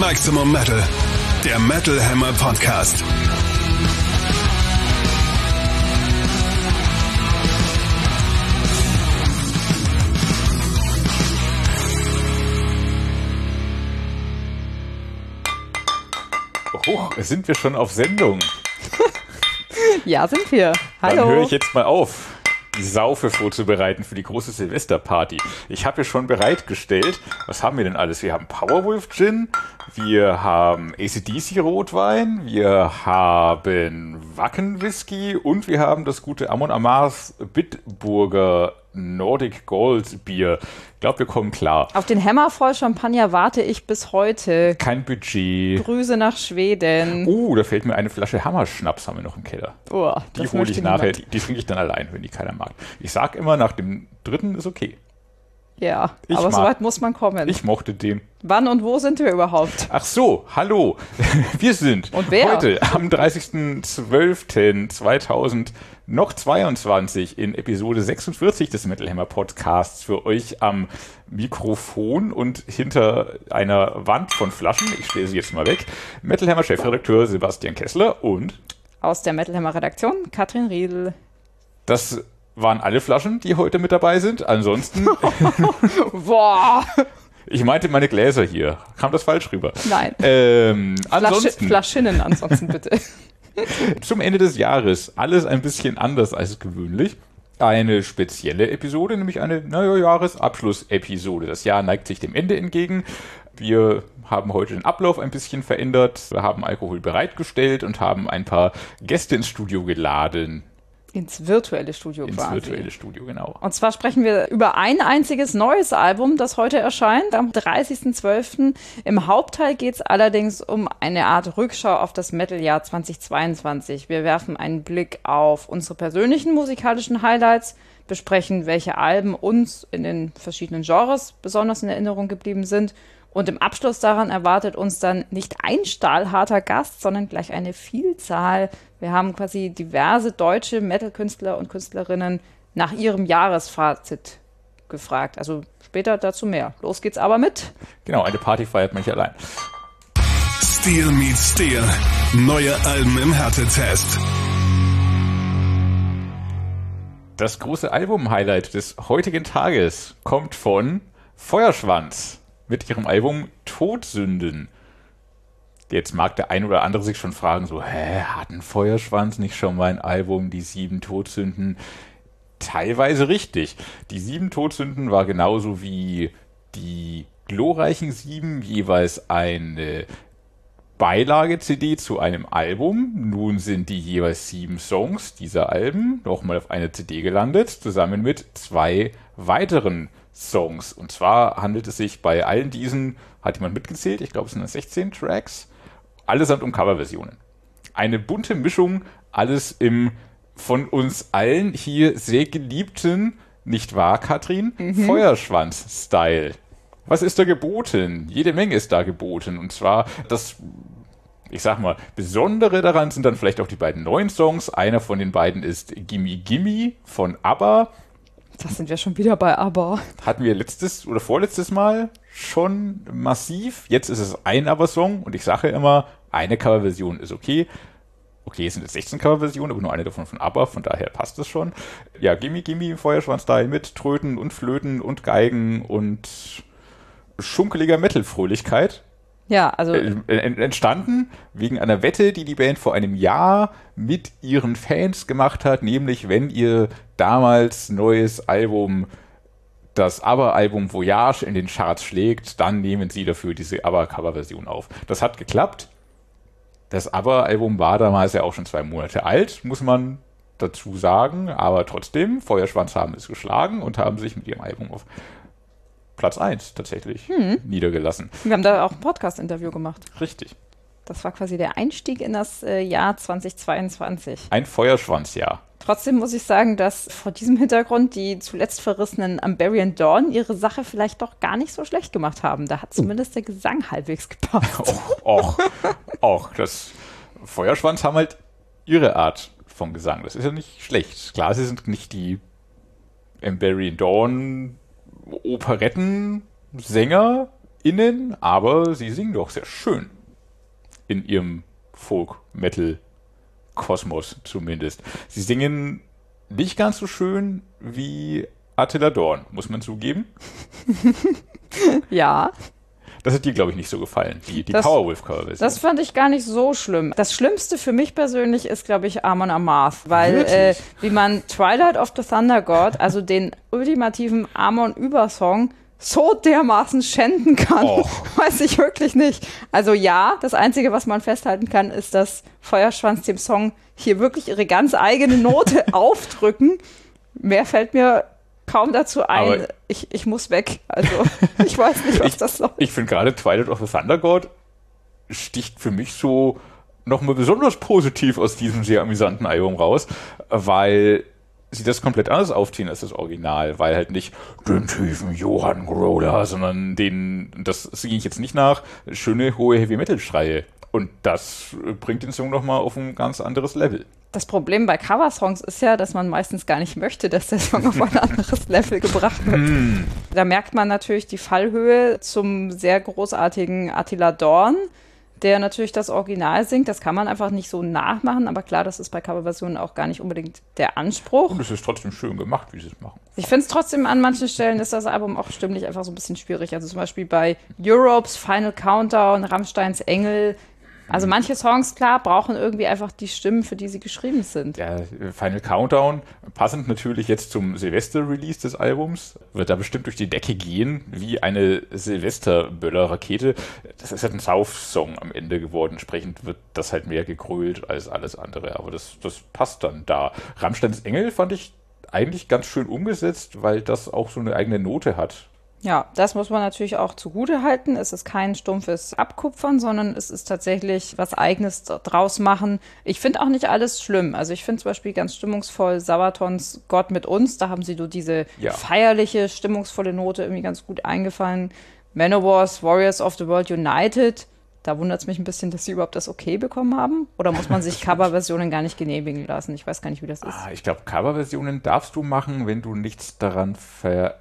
Maximum Metal, der Metal Hammer Podcast. Oh, sind wir schon auf Sendung? Ja, sind wir. Hallo. Dann höre ich jetzt mal auf, die Saufe vorzubereiten für die große Silvesterparty. Ich habe hier schon bereitgestellt. Was haben wir denn alles? Wir haben Powerwolf Gin, wir haben AC/DC Rotwein, wir haben Wacken Whisky und wir haben das gute Amon Amarth Bitburger Nordic Gold Bier. Ich glaube, wir kommen klar. Auf den Hammer voll Champagner warte ich bis heute. Kein Budget. Grüße nach Schweden. Da fällt mir eine Flasche Hammerschnaps, haben wir noch im Keller. Die hole ich nachher, die trinke ich dann allein, wenn die keiner mag. Ich sag immer, nach dem dritten ist okay. Ja, aber so weit muss man kommen. Ich mochte den. Wann und wo sind wir überhaupt? Ach so, hallo. Wir sind und wer? Heute am 30.12.2022 in Episode 46 des Metal Hammer Podcasts für euch am Mikrofon und hinter einer Wand von Flaschen, ich stelle sie jetzt mal weg, Metal Hammer Chefredakteur Sebastian Kessler und aus der Metal Hammer Redaktion Katrin Riedl. Das waren alle Flaschen, die heute mit dabei sind. Ansonsten... Boah! Ich meinte meine Gläser hier. Kam das falsch rüber? Nein. Ansonsten... Flaschinnen ansonsten bitte. Zum Ende des Jahres alles ein bisschen anders als gewöhnlich. Eine spezielle Episode, nämlich eine Jahresabschlussepisode. Das Jahr neigt sich dem Ende entgegen. Wir haben heute den Ablauf ein bisschen verändert. Wir haben Alkohol bereitgestellt und haben ein paar Gäste ins Studio geladen. Ins virtuelle Studio quasi. Ins virtuelle Studio, genau. Und zwar sprechen wir über ein einziges neues Album, das heute erscheint, am 30.12. Im Hauptteil geht es allerdings um eine Art Rückschau auf das Metal-Jahr 2022. Wir werfen einen Blick auf unsere persönlichen musikalischen Highlights, besprechen, welche Alben uns in den verschiedenen Genres besonders in Erinnerung geblieben sind. Und im Abschluss daran erwartet uns dann nicht ein stahlharter Gast, sondern gleich eine Vielzahl. Wir haben quasi diverse deutsche Metal-Künstler und Künstlerinnen nach ihrem Jahresfazit gefragt. Also später dazu mehr. Los geht's aber mit. Genau, eine Party feiert man nicht allein. Steel meets Steel. Neue Alben im Härtetest. Das große Album-Highlight des heutigen Tages kommt von Feuerschwanz mit ihrem Album Todsünden. Jetzt mag der ein oder andere sich schon fragen, so, hatten Feuerschwanz nicht schon mal ein Album, die 7 Todsünden? Teilweise richtig. Die 7 Todsünden war genauso wie die glorreichen 7 jeweils eine Beilage-CD zu einem Album. Nun sind die jeweils 7 Songs dieser Alben nochmal auf eine CD gelandet, zusammen mit 2 weiteren Songs. Und zwar handelt es sich bei allen diesen, hat jemand mitgezählt, ich glaube es sind 16 Tracks, allesamt um Coverversionen. Eine bunte Mischung, alles im von uns allen hier sehr geliebten, nicht wahr, Katrin? Feuerschwanz-Style. Was ist da geboten? Jede Menge ist da geboten. Und zwar das, ich sag mal, Besondere daran sind dann vielleicht auch die beiden neuen Songs. Einer von den beiden ist Gimme Gimme von ABBA. Das sind wir schon wieder bei ABBA. Hatten wir letztes oder vorletztes Mal schon massiv. Jetzt ist es ein ABBA-Song und ich sage immer, eine Coverversion ist okay. Okay, es sind jetzt 16 Coverversionen, aber nur eine davon von ABBA, von daher passt es schon. Ja, Gimme Gimme, Feuerschwanz-Style mit Tröten und Flöten und Geigen und schunkeliger Metal-Fröhlichkeit. Ja, also entstanden wegen einer Wette, die die Band vor einem Jahr mit ihren Fans gemacht hat, nämlich wenn ihr damals neues Album, das ABBA-Album Voyage in den Charts schlägt, dann nehmen sie dafür diese ABBA-Cover-Version auf. Das hat geklappt. Das ABBA-Album war damals ja auch schon 2 Monate alt, muss man dazu sagen, aber trotzdem, Feuerschwanz haben es geschlagen und haben sich mit ihrem Album auf Platz 1 tatsächlich niedergelassen. Wir haben da auch ein Podcast-Interview gemacht. Richtig. Das war quasi der Einstieg in das Jahr 2022. Ein Feuerschwanzjahr. Trotzdem muss ich sagen, dass vor diesem Hintergrund die zuletzt verrissenen Amberian Dawn ihre Sache vielleicht doch gar nicht so schlecht gemacht haben. Da hat zumindest der Gesang halbwegs gepasst. Das Feuerschwanz haben halt ihre Art vom Gesang. Das ist ja nicht schlecht. Klar, sie sind nicht die Amberian Dawn Operettensänger SängerInnen, aber sie singen doch sehr schön. In ihrem Folk-Metal-Kosmos zumindest. Sie singen nicht ganz so schön wie Attila Dorn, muss man zugeben. Ja. Das hat dir, glaube ich, nicht so gefallen, die Powerwolf-Coverversion. Das fand ich gar nicht so schlimm. Das Schlimmste für mich persönlich ist, glaube ich, Amon Amarth, weil wie man Twilight of the Thunder God, also den ultimativen Amon-Übersong, so dermaßen schänden kann, weiß ich wirklich nicht. Also ja, das Einzige, was man festhalten kann, ist, dass Feuerschwanz dem Song hier wirklich ihre ganz eigene Note aufdrücken. Mehr fällt mir kaum dazu ein. Aber ich muss weg. Also ich weiß nicht, was das soll. Ich finde gerade Twilight of the Thunder God sticht für mich so nochmal besonders positiv aus diesem sehr amüsanten Album raus, weil sie das komplett anders aufziehen als das Original, weil halt nicht den tiefen Johann Groder, sondern das singe ich jetzt nicht nach, schöne hohe Heavy-Metal-Schreie. Und das bringt den Song nochmal auf ein ganz anderes Level. Das Problem bei Coversongs ist ja, dass man meistens gar nicht möchte, dass der Song auf ein anderes Level gebracht wird. Da merkt man natürlich die Fallhöhe zum sehr großartigen Attila Dorn, der natürlich das Original singt. Das kann man einfach nicht so nachmachen, aber klar, das ist bei Coverversionen auch gar nicht unbedingt der Anspruch. Und es ist trotzdem schön gemacht, wie sie es machen. Ich finde es trotzdem, an manchen Stellen ist das Album auch stimmlich einfach so ein bisschen schwierig. Also zum Beispiel bei Europes Final Countdown, Rammsteins Engel. Also manche Songs, klar, brauchen irgendwie einfach die Stimmen, für die sie geschrieben sind. Ja, Final Countdown, passend natürlich jetzt zum Silvester-Release des Albums, wird da bestimmt durch die Decke gehen, wie eine Silvester-Böller-Rakete. Das ist halt ein South-Song am Ende geworden. Entsprechend wird das halt mehr gegrölt als alles andere. Aber das passt dann da. Rammsteins Engel fand ich eigentlich ganz schön umgesetzt, weil das auch so eine eigene Note hat. Ja, das muss man natürlich auch zugute halten. Es ist kein stumpfes Abkupfern, sondern es ist tatsächlich was Eigenes draus machen. Ich finde auch nicht alles schlimm. Also ich finde zum Beispiel ganz stimmungsvoll Sabatons Gott mit uns. Da haben sie so diese feierliche, stimmungsvolle Note irgendwie ganz gut eingefangen. Manowars, Warriors of the World United. Da wundert es mich ein bisschen, dass sie überhaupt das okay bekommen haben. Oder muss man sich Coverversionen gar nicht genehmigen lassen? Ich weiß gar nicht, wie das ist. Ich glaube, Coverversionen darfst du machen, wenn du nichts daran veränderst.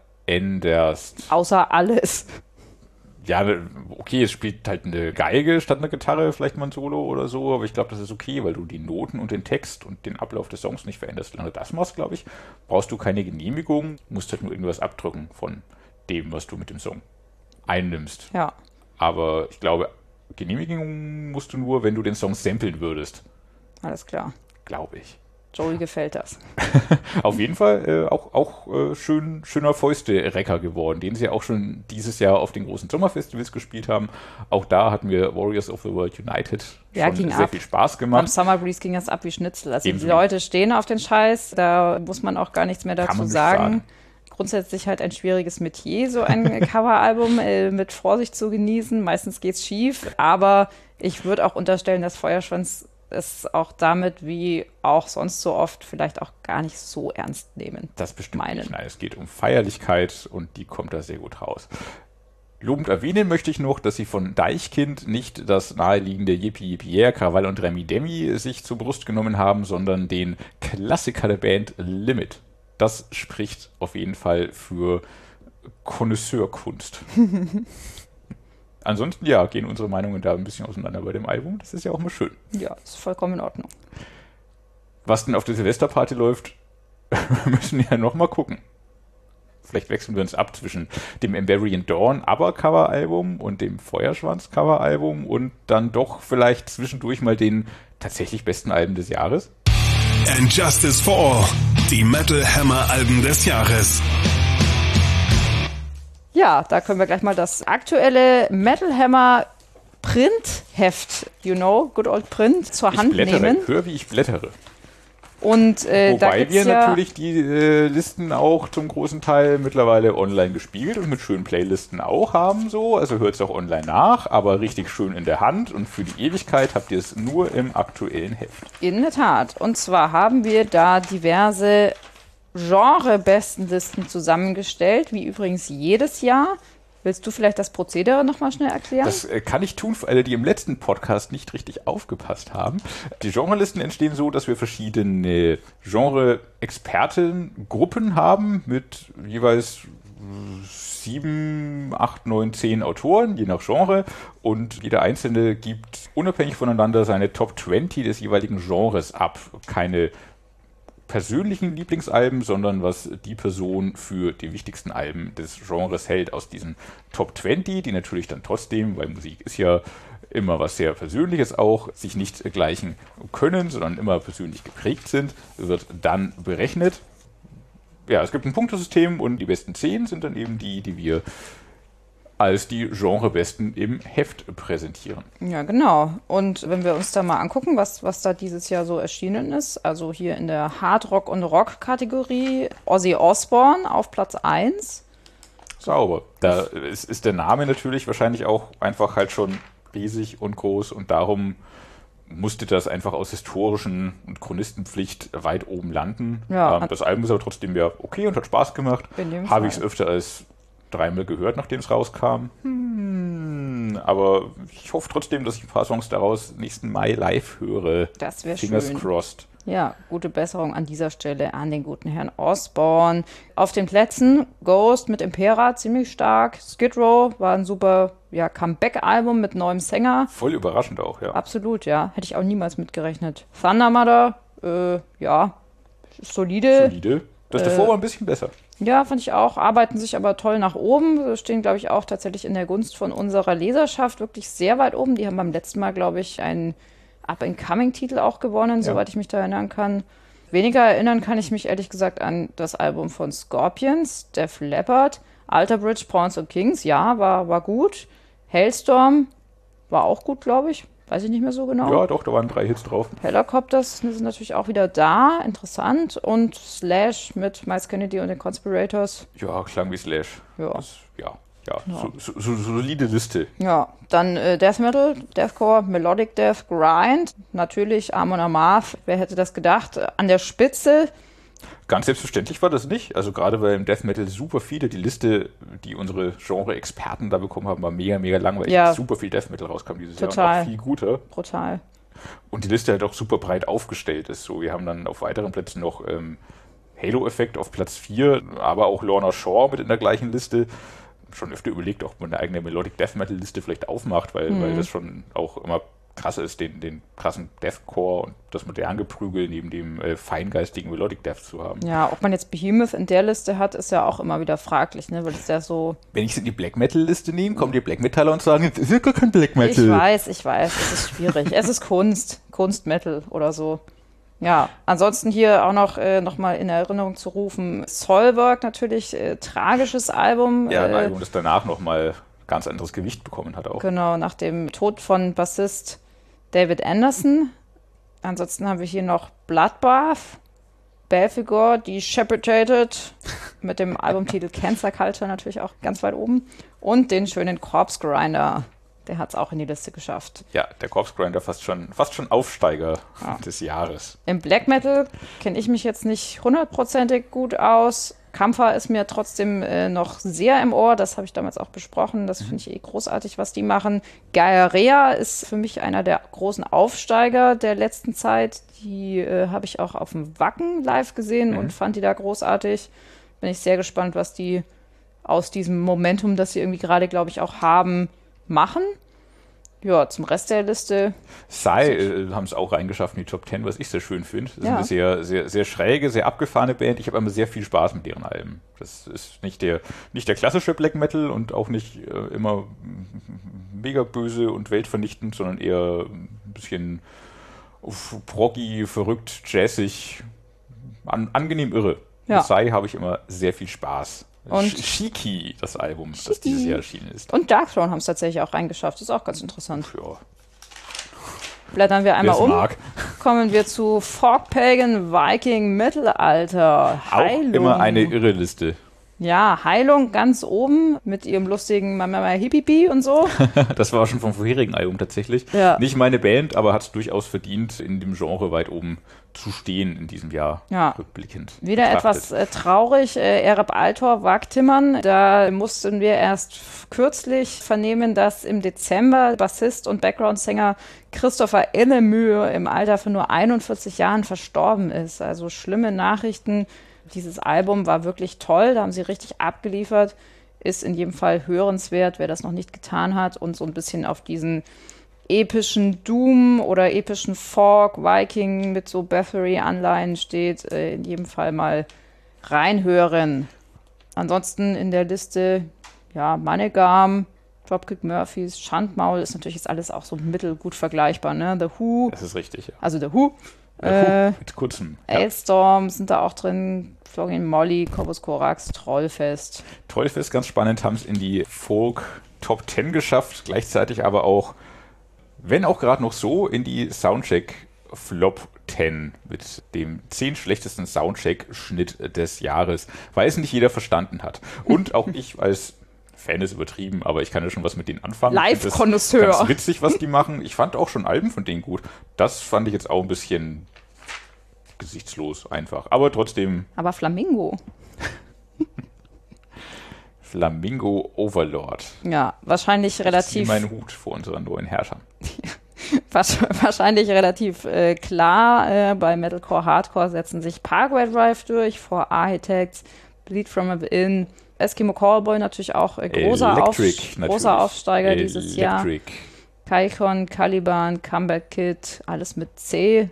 Außer alles. Ja, okay, es spielt halt eine Geige statt eine Gitarre, vielleicht mal ein Solo oder so, aber ich glaube, das ist okay, weil du die Noten und den Text und den Ablauf des Songs nicht veränderst. Solange du das machst, glaube ich, brauchst du keine Genehmigung, musst halt nur irgendwas abdrücken von dem, was du mit dem Song einnimmst. Ja. Aber ich glaube, Genehmigung musst du nur, wenn du den Song samplen würdest. Alles klar. Glaube ich. Joey gefällt das. Auf jeden Fall auch schöner Fäuste-Recker geworden, den sie auch schon dieses Jahr auf den großen Sommerfestivals gespielt haben. Auch da hatten wir Warriors of the World United schon sehr viel Spaß gemacht. Am Summer Breeze ging das ab wie Schnitzel. Also die Leute stehen auf den Scheiß, da muss man auch gar nichts mehr dazu sagen. Grundsätzlich halt ein schwieriges Metier, so ein Coveralbum mit Vorsicht zu genießen. Meistens geht's schief, aber ich würde auch unterstellen, dass Feuerschwanz es auch damit, wie auch sonst so oft, vielleicht auch gar nicht so ernst nehmen. Das bestimmt nicht. Nein, es geht um Feierlichkeit und die kommt da sehr gut raus. Lobend erwähnen möchte ich noch, dass sie von Deichkind nicht das naheliegende Yippie Yippie Yeah, Krawall und Remi Demi sich zur Brust genommen haben, sondern den Klassiker der Band Limit. Das spricht auf jeden Fall für Connoisseurkunst. Ansonsten, ja, gehen unsere Meinungen da ein bisschen auseinander bei dem Album. Das ist ja auch mal schön. Ja, ist vollkommen in Ordnung. Was denn auf der Silvesterparty läuft, müssen wir ja noch mal gucken. Vielleicht wechseln wir uns ab zwischen dem Embarian Dawn ABBA-Cover-Album und dem Feuerschwanz-Cover-Album und dann doch vielleicht zwischendurch mal den tatsächlich besten Alben des Jahres. And Justice for All, die Metal Hammer Alben des Jahres. Ja, da können wir gleich mal das aktuelle Metal Hammer Printheft, good old Print, zur Hand nehmen. Hör, wie ich blättere. Und wobei wir natürlich die Listen auch zum großen Teil mittlerweile online gespielt und mit schönen Playlisten auch haben so. Also hört es auch online nach, aber richtig schön in der Hand. Und für die Ewigkeit habt ihr es nur im aktuellen Heft. In der Tat. Und zwar haben wir da diverse Genre-Bestenlisten zusammengestellt, wie übrigens jedes Jahr. Willst du vielleicht das Prozedere nochmal schnell erklären? Das kann ich tun für alle, die im letzten Podcast nicht richtig aufgepasst haben. Die Genrelisten entstehen so, dass wir verschiedene Genre-Expertengruppen haben mit jeweils 7, 8, 9, 10 Autoren, je nach Genre, und jeder Einzelne gibt unabhängig voneinander seine Top 20 des jeweiligen Genres ab. Keine persönlichen Lieblingsalben, sondern was die Person für die wichtigsten Alben des Genres hält aus diesen Top 20, die natürlich dann trotzdem, weil Musik ist ja immer was sehr Persönliches auch, sich nicht gleichen können, sondern immer persönlich geprägt sind, wird dann berechnet. Ja, es gibt ein Punktesystem und die besten 10 sind dann eben die, die wir als die Genrebesten im Heft präsentieren. Ja, genau. Und wenn wir uns da mal angucken, was da dieses Jahr so erschienen ist, also hier in der Hard-Rock- und Rock-Kategorie Ozzy Osbourne auf Platz 1. Sauber. Da ist der Name natürlich wahrscheinlich auch einfach halt schon riesig und groß und darum musste das einfach aus historischen und Chronistenpflicht weit oben landen. Ja. Das Album ist aber trotzdem ja okay und hat Spaß gemacht. Habe ich es öfter als 3-mal gehört, nachdem es rauskam. Aber ich hoffe trotzdem, dass ich ein paar Songs daraus nächsten Mai live höre. Das wäre schön. Fingers crossed. Ja, gute Besserung an dieser Stelle an den guten Herrn Osbourne. Auf den Plätzen Ghost mit Impera, ziemlich stark. Skid Row war ein super Comeback-Album mit neuem Sänger. Voll überraschend auch, ja. Absolut, ja. Hätte ich auch niemals mitgerechnet. Thunder Mother, solide. Solide. Das davor war ein bisschen besser. Ja, fand ich auch. Arbeiten sich aber toll nach oben. Stehen, glaube ich, auch tatsächlich in der Gunst von unserer Leserschaft wirklich sehr weit oben. Die haben beim letzten Mal, glaube ich, einen Up-and-Coming-Titel auch gewonnen, soweit ich mich da erinnern kann. Weniger erinnern kann ich mich ehrlich gesagt an das Album von Scorpions, Def Leppard, Alter Bridge, Pawns and Kings. Ja, war gut. Hailstorm war auch gut, glaube ich. Weiß ich nicht mehr so genau. Ja, doch, da waren 3 Hits drauf. Helicopters sind natürlich auch wieder da, interessant. Und Slash mit Miles Kennedy und den Conspirators. Ja, klang wie Slash. Ja. Solide Liste. Ja, dann Death Metal, Deathcore, Melodic Death, Grind. Natürlich Amon Amarth, wer hätte das gedacht? An der Spitze. Ganz selbstverständlich war das nicht. Also gerade weil im Death Metal super viele, die Liste, die unsere Genre-Experten da bekommen haben, war mega, mega langweilig. Ja. Super viel Death Metal rauskam dieses Total. Jahr und auch viel guter. Brutal. Und die Liste halt auch super breit aufgestellt ist. So, wir haben dann auf weiteren Plätzen noch Halo-Effekt auf Platz 4, aber auch Lorna Shore mit in der gleichen Liste. Schon öfter überlegt, ob man eine eigene Melodic Death Metal Liste vielleicht aufmacht, weil das schon auch immer krass ist, den krassen Deathcore und das modern Geprügel neben dem feingeistigen Melodic Death zu haben. Ja, ob man jetzt Behemoth in der Liste hat, ist ja auch immer wieder fraglich, ne? Weil es ja so. Wenn ich es in die Black Metal Liste nehme, kommen die Black Metaller und sagen, das ist ja gar kein Black Metal. Ich weiß, es ist schwierig. Es ist Kunstmetal oder so. Ja, ansonsten hier auch noch mal in Erinnerung zu rufen, Soilwork natürlich, tragisches Album. Ja, ein Album, das danach nochmal ganz anderes Gewicht bekommen hat auch. Genau, nach dem Tod von Bassist David Anderson. Ansonsten haben wir hier noch Bloodbath, Belphegor, Decapitated, mit dem Albumtitel Cancer Culture natürlich auch ganz weit oben. Und den schönen Corpse Grinder. Der hat es auch in die Liste geschafft. Ja, der Corpse Grinder fast schon Aufsteiger des Jahres. Im Black Metal kenne ich mich jetzt nicht 100%ig gut aus. Kampfer ist mir trotzdem noch sehr im Ohr. Das habe ich damals auch besprochen. Das finde ich großartig, was die machen. Gaia ist für mich einer der großen Aufsteiger der letzten Zeit. Die habe ich auch auf dem Wacken live gesehen und fand die da großartig. Bin ich sehr gespannt, was die aus diesem Momentum, das sie irgendwie gerade, glaube ich, auch haben, machen. Ja, zum Rest der Liste. Psy haben es auch reingeschafft in die Top 10, was ich sehr schön finde. Das ist eine sehr, sehr, sehr schräge, sehr abgefahrene Band. Ich habe immer sehr viel Spaß mit deren Alben. Das ist nicht der klassische Black Metal und auch nicht immer mega böse und weltvernichtend, sondern eher ein bisschen proggy, verrückt, jazzig, angenehm irre. Ja. Mit Psy habe ich immer sehr viel Spaß. Und Shiki, das Album, das dieses Jahr erschienen ist. Und Darkthrone haben es tatsächlich auch reingeschafft. Das ist auch ganz interessant. Ja. Blättern wir einmal Wer's um. mag. Kommen wir zu Folk Pagan Viking Mittelalter. Heilung. Auch immer eine irre Liste. Ja, Heilung ganz oben mit ihrem lustigen Mama Hippipi und so. Das war schon vom vorherigen Album tatsächlich. Ja. Nicht meine Band, aber hat es durchaus verdient, in dem Genre weit oben zu stehen in diesem Jahr, rückblickend. Wieder betrachtet. etwas traurig. Ereb Altor, Wagtimmern. Da mussten wir erst kürzlich vernehmen, dass im Dezember Bassist und Background-Sänger Christopher Ellemühe im Alter von nur 41 Jahren verstorben ist. Also schlimme Nachrichten Dieses Album war wirklich toll, da haben sie richtig abgeliefert, ist in jedem Fall hörenswert, wer das noch nicht getan hat und so ein bisschen auf diesen epischen Doom oder epischen Folk, Viking mit so Bathory-Anleihen steht, in jedem Fall mal reinhören. Ansonsten in der Liste, ja, Monogam, Dropkick Murphys, Schandmaul ist natürlich jetzt alles auch so mittelgut vergleichbar, ne? The Who. Das ist richtig, ja. Also The Who. Mit kurzem. Ailstorm sind da auch drin, Flogging Molly, Corpus Corax, Trollfest. Trollfest, ganz spannend, haben es in die Folk Top 10 geschafft, gleichzeitig aber auch, wenn auch gerade noch so, in die Soundcheck Flop 10 mit dem 10 schlechtesten Soundcheck-Schnitt des Jahres, weil es nicht jeder verstanden hat. Und auch ich als Fan ist übertrieben, aber ich kann ja schon was mit denen anfangen. Live-Konnoisseur. Ganz witzig, was die machen. Ich fand auch schon Alben von denen gut. Das fand ich jetzt auch ein bisschen gesichtslos einfach. Aber trotzdem. Aber Flamingo. Flamingo Overlord. Ja, wahrscheinlich relativ. Ich ziehe meinen Hut vor unseren neuen Herrschern. Wahrscheinlich relativ klar. Bei Metalcore, Hardcore setzen sich Parkway Drive durch, For Architects, Bleed From Within, Eskimo Callboy natürlich auch großer Aufsteiger dieses Jahr. Kaikon, Caliban, Comeback Kid, alles mit C.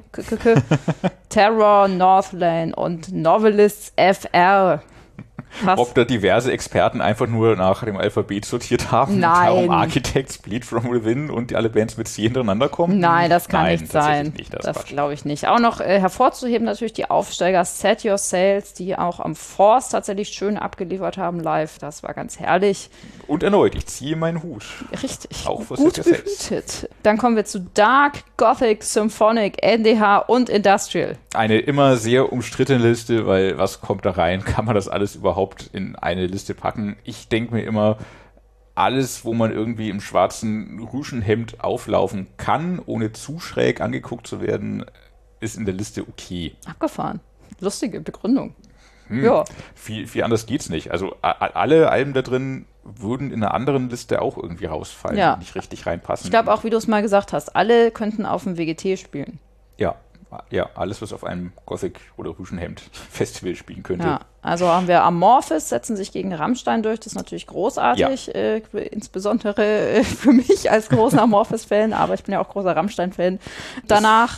Terror, Northland und Novelists FR. Was? Ob da diverse Experten einfach nur nach dem Alphabet sortiert haben, darum Architects, Bleed From Within und alle Bands mit C hintereinander kommen? Nein, das kann nicht sein. Das glaube ich nicht. Auch noch hervorzuheben natürlich die Aufsteiger Set Your Sails, die auch am Force tatsächlich schön abgeliefert haben live. Das war ganz herrlich. Und erneut, ich ziehe meinen Hut. Richtig. Auch für gut behütet. Dann kommen wir zu Dark, Gothic, Symphonic, NDH und Industrial. Eine immer sehr umstrittene Liste, weil was kommt da rein? Kann man das alles überhaupt in eine Liste packen? Ich denke mir immer, alles, wo man irgendwie im schwarzen Rüschenhemd auflaufen kann, ohne zu schräg angeguckt zu werden, ist in der Liste okay. Abgefahren. Lustige Begründung. Ja. Viel anders geht's nicht. Also alle Alben da drin würden in einer anderen Liste auch irgendwie rausfallen, ja. Und nicht richtig reinpassen. Ich glaube auch, wie du es mal gesagt hast, alle könnten auf dem WGT spielen. Ja, alles, was auf einem Gothic- oder Rüschenhemd-Festival spielen könnte. Ja, also haben wir Amorphis, setzen sich gegen Rammstein durch. Das ist natürlich großartig, insbesondere für mich als großer Amorphis-Fan, aber ich bin ja auch großer Rammstein-Fan. Danach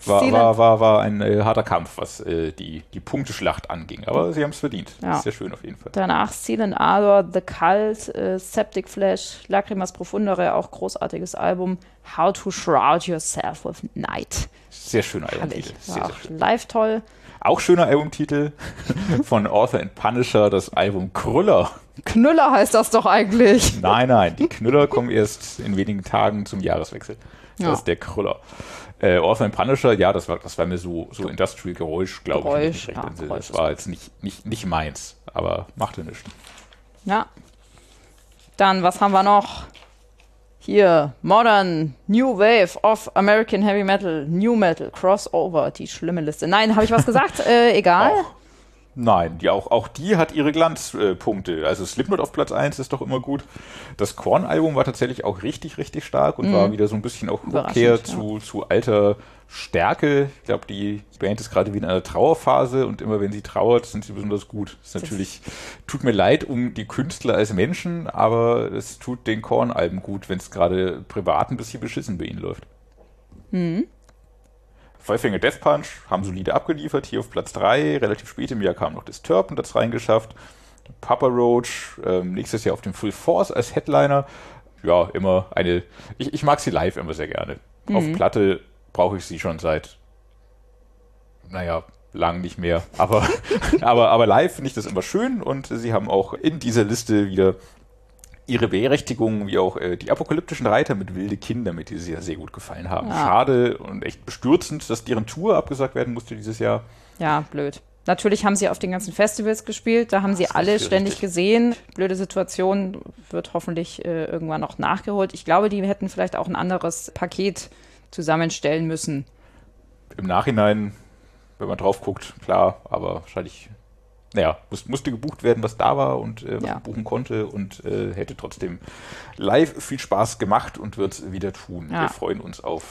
war ein harter Kampf, was die Punkteschlacht anging, aber sie haben es verdient. Ja. Sehr schön auf jeden Fall. Danach Seal and Ardor, The Cult, Septic Flesh, Lacrimas Profundere, auch großartiges Album. How to Shroud Yourself with Night. Sehr schöner Albumtitel. Sehr schön. Live toll. Auch schöner Albumtitel von Author and Punisher, das Album Krüller. Knüller heißt das doch eigentlich. Nein, die Knüller kommen erst in wenigen Tagen zum Jahreswechsel. Das ist der Krüller. Author and Punisher, ja, das war mir so Industrial-Geräusch, glaube ich. Das war jetzt nicht meins, aber machte nichts. Ja. Dann, was haben wir noch? Hier, Modern, New Wave of American Heavy Metal, New Metal, Crossover, die schlimme Liste. Nein, habe ich was gesagt? Egal. Nein, auch die hat ihre Glanzpunkte. Also Slipknot auf Platz 1 ist doch immer gut. Das Korn-Album war tatsächlich auch richtig, richtig stark und war wieder so ein bisschen auch Rückkehr zu alter Stärke. Ich glaube, die Band ist gerade wieder in einer Trauerphase und immer wenn sie trauert, sind sie besonders gut. Das ist natürlich, tut mir leid um die Künstler als Menschen, aber es tut den Korn-Alben gut, wenn es gerade privat ein bisschen beschissen bei ihnen läuft. Five Finger Death Punch haben solide abgeliefert, hier auf Platz 3. Relativ spät im Jahr kam noch Disturbed und das reingeschafft. Papa Roach, nächstes Jahr auf dem Full Force als Headliner. Ja, immer eine, ich mag sie live immer sehr gerne. Auf Platte brauche ich sie schon seit, lang nicht mehr. Aber live finde ich das immer schön und sie haben auch in dieser Liste wieder ihre Berechtigung, wie auch die apokalyptischen Reiter mit wilde Kinder, mit die sie sehr gut gefallen haben. Ja. Schade und echt bestürzend, dass deren Tour abgesagt werden musste dieses Jahr. Ja, blöd. Natürlich haben sie auf den ganzen Festivals gespielt, da haben sie alle ständig gesehen. Blöde Situation, wird hoffentlich irgendwann noch nachgeholt. Ich glaube, die hätten vielleicht auch ein anderes Paket zusammenstellen müssen. Im Nachhinein, wenn man drauf guckt, klar, aber wahrscheinlich, musste gebucht werden, was da war und was man buchen konnte und hätte trotzdem live viel Spaß gemacht und wird es wieder tun. Ja. Wir freuen uns auf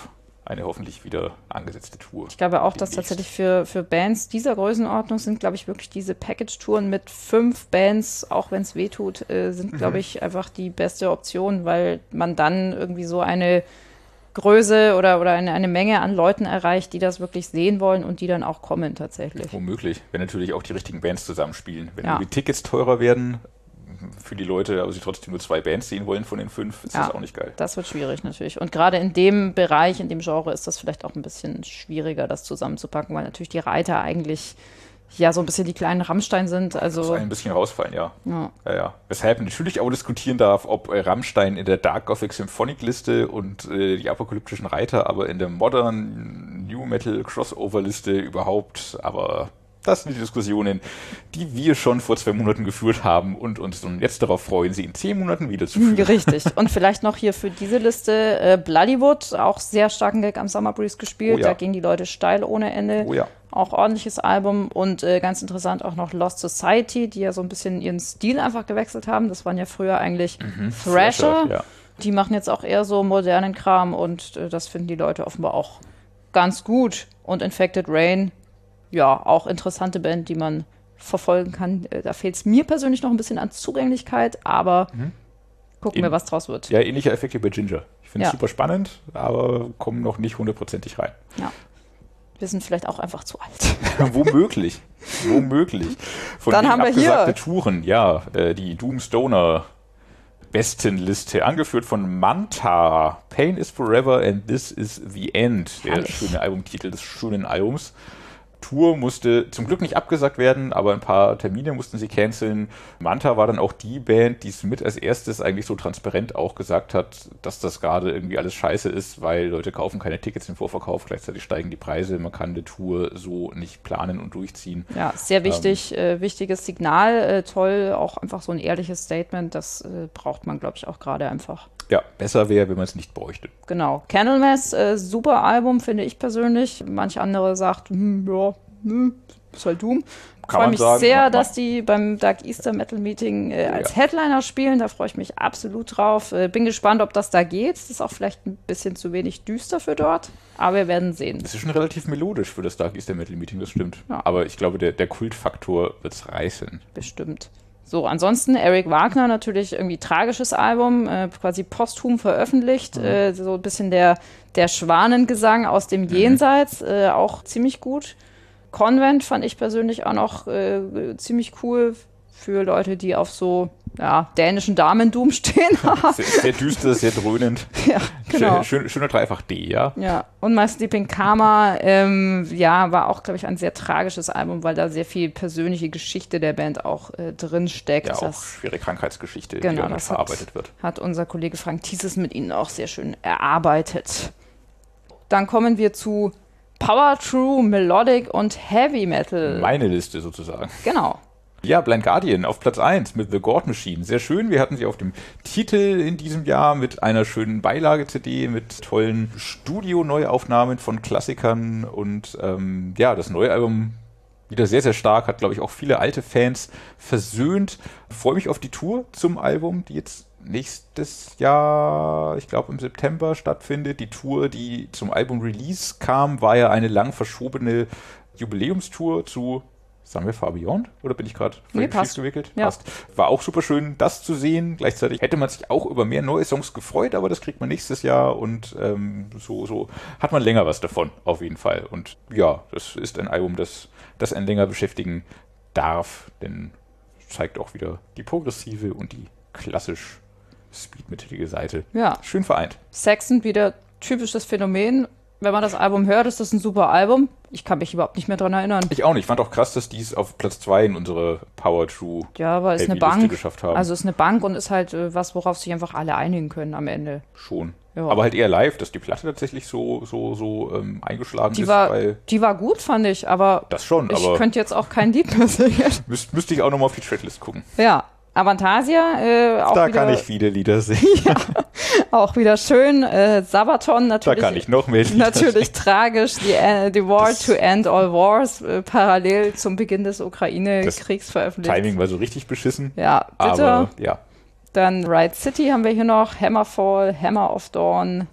eine hoffentlich wieder angesetzte Tour. Ich glaube auch, dass tatsächlich für Bands dieser Größenordnung sind, glaube ich, wirklich diese Package-Touren mit 5 Bands, auch wenn es weh tut, sind, glaube ich, einfach die beste Option, weil man dann irgendwie so eine Größe oder eine Menge an Leuten erreicht, die das wirklich sehen wollen und die dann auch kommen tatsächlich. Womöglich, wenn natürlich auch die richtigen Bands zusammenspielen. Wenn die Tickets teurer werden für die Leute, aber sie trotzdem nur 2 Bands sehen wollen von den 5, ist das auch nicht geil. Das wird schwierig natürlich. Und gerade in dem Bereich, in dem Genre ist das vielleicht auch ein bisschen schwieriger, das zusammenzupacken, weil natürlich die Reiter eigentlich ja so ein bisschen die kleinen Rammstein sind. Also das muss ein bisschen rausfallen, ja. Weshalb natürlich auch diskutieren darf, ob Rammstein in der Dark Gothic Symphonic Liste und die apokalyptischen Reiter aber in der Modern New Metal Crossover Liste überhaupt, aber das sind die Diskussionen, die wir schon vor 2 Monaten geführt haben und uns nun jetzt darauf freuen, sie in 10 Monaten wieder zu führen. Richtig. Und vielleicht noch hier für diese Liste Bloodywood, auch sehr starken Gig am Summer Breeze gespielt. Da gingen die Leute steil ohne Ende. Auch ordentliches Album und ganz interessant auch noch Lost Society, die ja so ein bisschen ihren Stil einfach gewechselt haben. Das waren ja früher eigentlich Thrasher. Die machen jetzt auch eher so modernen Kram und das finden die Leute offenbar auch ganz gut. Und Infected Rain, auch interessante Band, die man verfolgen kann. Da fehlt es mir persönlich noch ein bisschen an Zugänglichkeit, aber gucken wir, was draus wird. Ja, ähnlicher Effekt wie bei Ginger. Ich finde es super spannend, aber kommen noch nicht 100%ig rein. Ja. Wir sind vielleicht auch einfach zu alt. Womöglich. Von Dann haben wir abgesagte hier Touren, die Doomstoner Bestenliste, angeführt von Manta. Pain is Forever and This is the End. Der schöne Albumtitel des schönen Albums. Tour musste zum Glück nicht abgesagt werden, aber ein paar Termine mussten sie canceln. Manta war dann auch die Band, die es mit als erstes eigentlich so transparent auch gesagt hat, dass das gerade irgendwie alles scheiße ist, weil Leute kaufen keine Tickets im Vorverkauf, gleichzeitig steigen die Preise, man kann eine Tour so nicht planen und durchziehen. Ja, sehr wichtig, wichtiges Signal, toll, auch einfach so ein ehrliches Statement, das braucht man, glaube ich, auch gerade einfach. Ja, besser wäre, wenn man es nicht bräuchte. Genau. Candlemass, super Album, finde ich persönlich. Manch andere sagt, ist halt Doom. Ich freue mich sehr, dass die beim Dark Easter Metal Meeting als Headliner spielen. Da freue ich mich absolut drauf. Bin gespannt, ob das da geht. Das ist auch vielleicht ein bisschen zu wenig düster für dort, aber wir werden sehen. Das ist schon relativ melodisch für das Dark Easter Metal Meeting, das stimmt. Ja. Aber ich glaube, der Kultfaktor wird es reißen. Bestimmt. So, ansonsten Eric Wagner, natürlich irgendwie tragisches Album, quasi posthum veröffentlicht, so ein bisschen der Schwanengesang aus dem Jenseits, auch ziemlich gut. Convent fand ich persönlich auch noch ziemlich cool für Leute, die auf so dänischen Damendoom stehen. Sehr düster, sehr dröhnend. Ja, genau. Schöner Dreifach-D, ja. Ja, und My Sleeping Karma, war auch, glaube ich, ein sehr tragisches Album, weil da sehr viel persönliche Geschichte der Band auch drin steckt. Ja, auch schwere Krankheitsgeschichte, die damit verarbeitet wird. Hat unser Kollege Frank Thieses mit ihnen auch sehr schön erarbeitet. Dann kommen wir zu Power, True, Melodic und Heavy Metal. Meine Liste sozusagen. Genau. Ja, Blind Guardian auf Platz 1 mit The God Machine. Sehr schön. Wir hatten sie auf dem Titel in diesem Jahr mit einer schönen Beilage-CD, mit tollen Studio-Neuaufnahmen von Klassikern und das neue Album wieder sehr, sehr stark. Hat, glaube ich, auch viele alte Fans versöhnt. Freue mich auf die Tour zum Album, die jetzt nächstes Jahr, ich glaube im September stattfindet. Die Tour, die zum Album-Release kam, war ja eine lang verschobene Jubiläumstour zu Sagen wir Far Beyond? Oder bin ich gerade schief gewickelt? Ja. Passt. War auch super schön, das zu sehen. Gleichzeitig hätte man sich auch über mehr neue Songs gefreut, aber das kriegt man nächstes Jahr und so hat man länger was davon, auf jeden Fall. Und ja, das ist ein Album, das einen länger beschäftigen darf, denn es zeigt auch wieder die progressive und die klassisch speedmetalige Seite. Ja. Schön vereint. Saxon wieder typisches Phänomen. Wenn man das Album hört, ist das ein super Album. Ich kann mich überhaupt nicht mehr dran erinnern. Ich auch nicht. Ich fand auch krass, dass die es auf Platz 2 in unsere Power True aber ist eine Bank geschafft haben. Also ist eine Bank und ist halt was, worauf sich einfach alle einigen können am Ende. Schon. Ja. Aber halt eher live, dass die Platte tatsächlich so eingeschlagen ist. Die war gut, fand ich, aber das schon, ich könnte jetzt auch kein Lied mehr singen. Müsste ich auch nochmal auf die Tracklist gucken. Ja. Avantasia, auch da wieder, kann ich viele Lieder singen. Ja, auch wieder schön. Sabaton natürlich. Da kann ich noch mehr Lieder natürlich singen. Tragisch. The War to End All Wars, parallel zum Beginn des Ukraine-Kriegs veröffentlicht. Timing war so richtig beschissen. Ja, bitte. Aber ja. Dann Ride City haben wir hier noch, Hammerfall, Hammer of Dawn,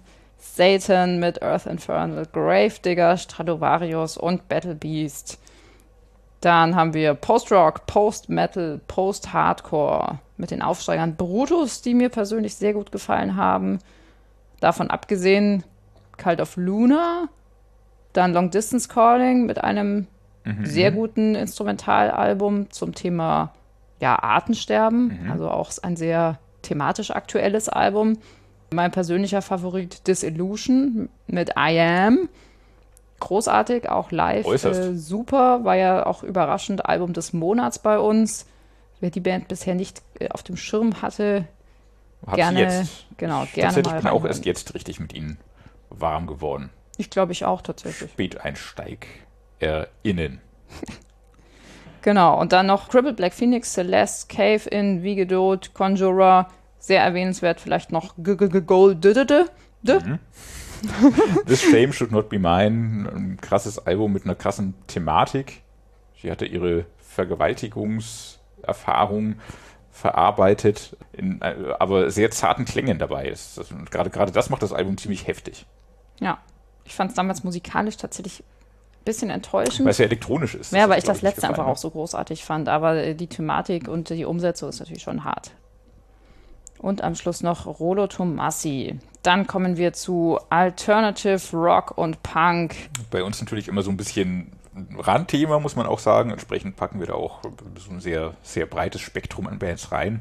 Satan mit Earth Infernal, Gravedigger, Stratovarius und Battle Beast. Dann haben wir Post-Rock, Post-Metal, Post-Hardcore mit den Aufsteigern Brutus, die mir persönlich sehr gut gefallen haben. Davon abgesehen Cult of Luna, dann Long Distance Calling mit einem sehr guten Instrumentalalbum zum Thema Artensterben, also auch ein sehr thematisch aktuelles Album. Mein persönlicher Favorit Disillusion mit I Am. Großartig, auch live, super, war ja auch überraschend Album des Monats bei uns. Wer die Band bisher nicht auf dem Schirm hatte, gerne mal Ich bin auch erst jetzt richtig mit ihnen warm geworden. Ich glaube, ich auch tatsächlich. SpäteinsteigerInnen. Genau, und dann noch Crippled Black Phoenix, Celeste, Cave-In, Vigedot, Conjurer, sehr erwähnenswert, vielleicht noch Gold. This Shame Should Not Be Mine, ein krasses Album mit einer krassen Thematik. Sie hatte ihre Vergewaltigungserfahrung verarbeitet, in aber sehr zarten Klängen dabei. Gerade das macht das Album ziemlich heftig. Ja, ich fand es damals musikalisch tatsächlich ein bisschen enttäuschend. Weil es ja elektronisch ist. Ja, weil ich das letzte einfach auch so großartig fand. Aber die Thematik und die Umsetzung ist natürlich schon hart. Und am Schluss noch Rollo Tomassi. Dann kommen wir zu Alternative Rock und Punk. Bei uns natürlich immer so ein bisschen Randthema, muss man auch sagen. Entsprechend packen wir da auch so ein sehr, sehr breites Spektrum an Bands rein.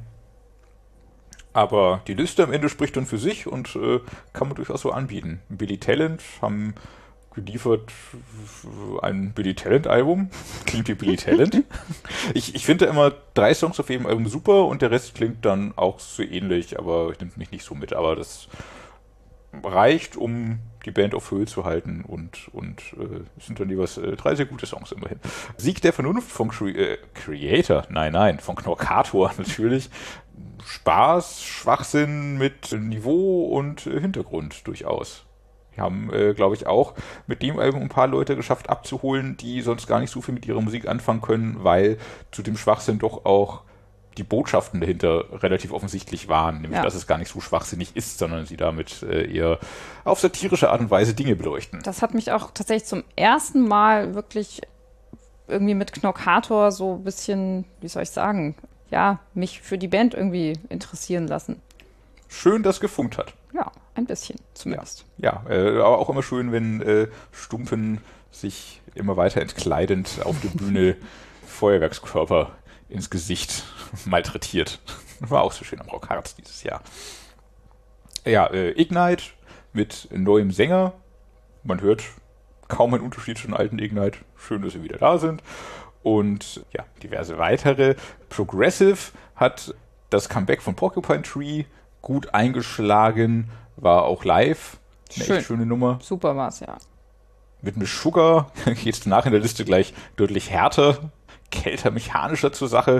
Aber die Liste am Ende spricht dann für sich und kann man durchaus so anbieten. Billy Talent haben geliefert ein Billy Talent-Album. Klingt wie Billy Talent. Ich finde immer 3 Songs auf jedem Album super und der Rest klingt dann auch so ähnlich, aber ich nehme mich nicht so mit. Aber das reicht, um die Band auf Höhe zu halten und es sind dann jeweils 3 sehr gute Songs immerhin. Sieg der Vernunft vom Creator, von Knorkator natürlich. Spaß, Schwachsinn mit Niveau und Hintergrund durchaus. Wir haben, glaube ich, auch mit dem Album ein paar Leute geschafft abzuholen, die sonst gar nicht so viel mit ihrer Musik anfangen können, weil zu dem Schwachsinn doch auch die Botschaften dahinter relativ offensichtlich waren. Nämlich, dass es gar nicht so schwachsinnig ist, sondern sie damit eher auf satirische Art und Weise Dinge beleuchten. Das hat mich auch tatsächlich zum ersten Mal wirklich irgendwie mit Knorkator so ein bisschen, wie soll ich sagen, mich für die Band irgendwie interessieren lassen. Schön, dass gefunkt hat. Ja, ein bisschen zumindest. Ja, aber auch immer schön, wenn Stumpen sich immer weiter entkleidend auf der Bühne Feuerwerkskörper ins Gesicht malträtiert. War auch so schön am Rockharz dieses Jahr. Ja, Ignite mit neuem Sänger. Man hört kaum einen Unterschied zu den alten Ignite. Schön, dass sie wieder da sind. Und ja, diverse weitere. Progressive hat das Comeback von Porcupine Tree gut eingeschlagen, war auch live. Eine echt schöne Nummer. Super war's, ja. Mit Miss Sugar geht es danach in der Liste gleich deutlich härter, kälter, mechanischer zur Sache.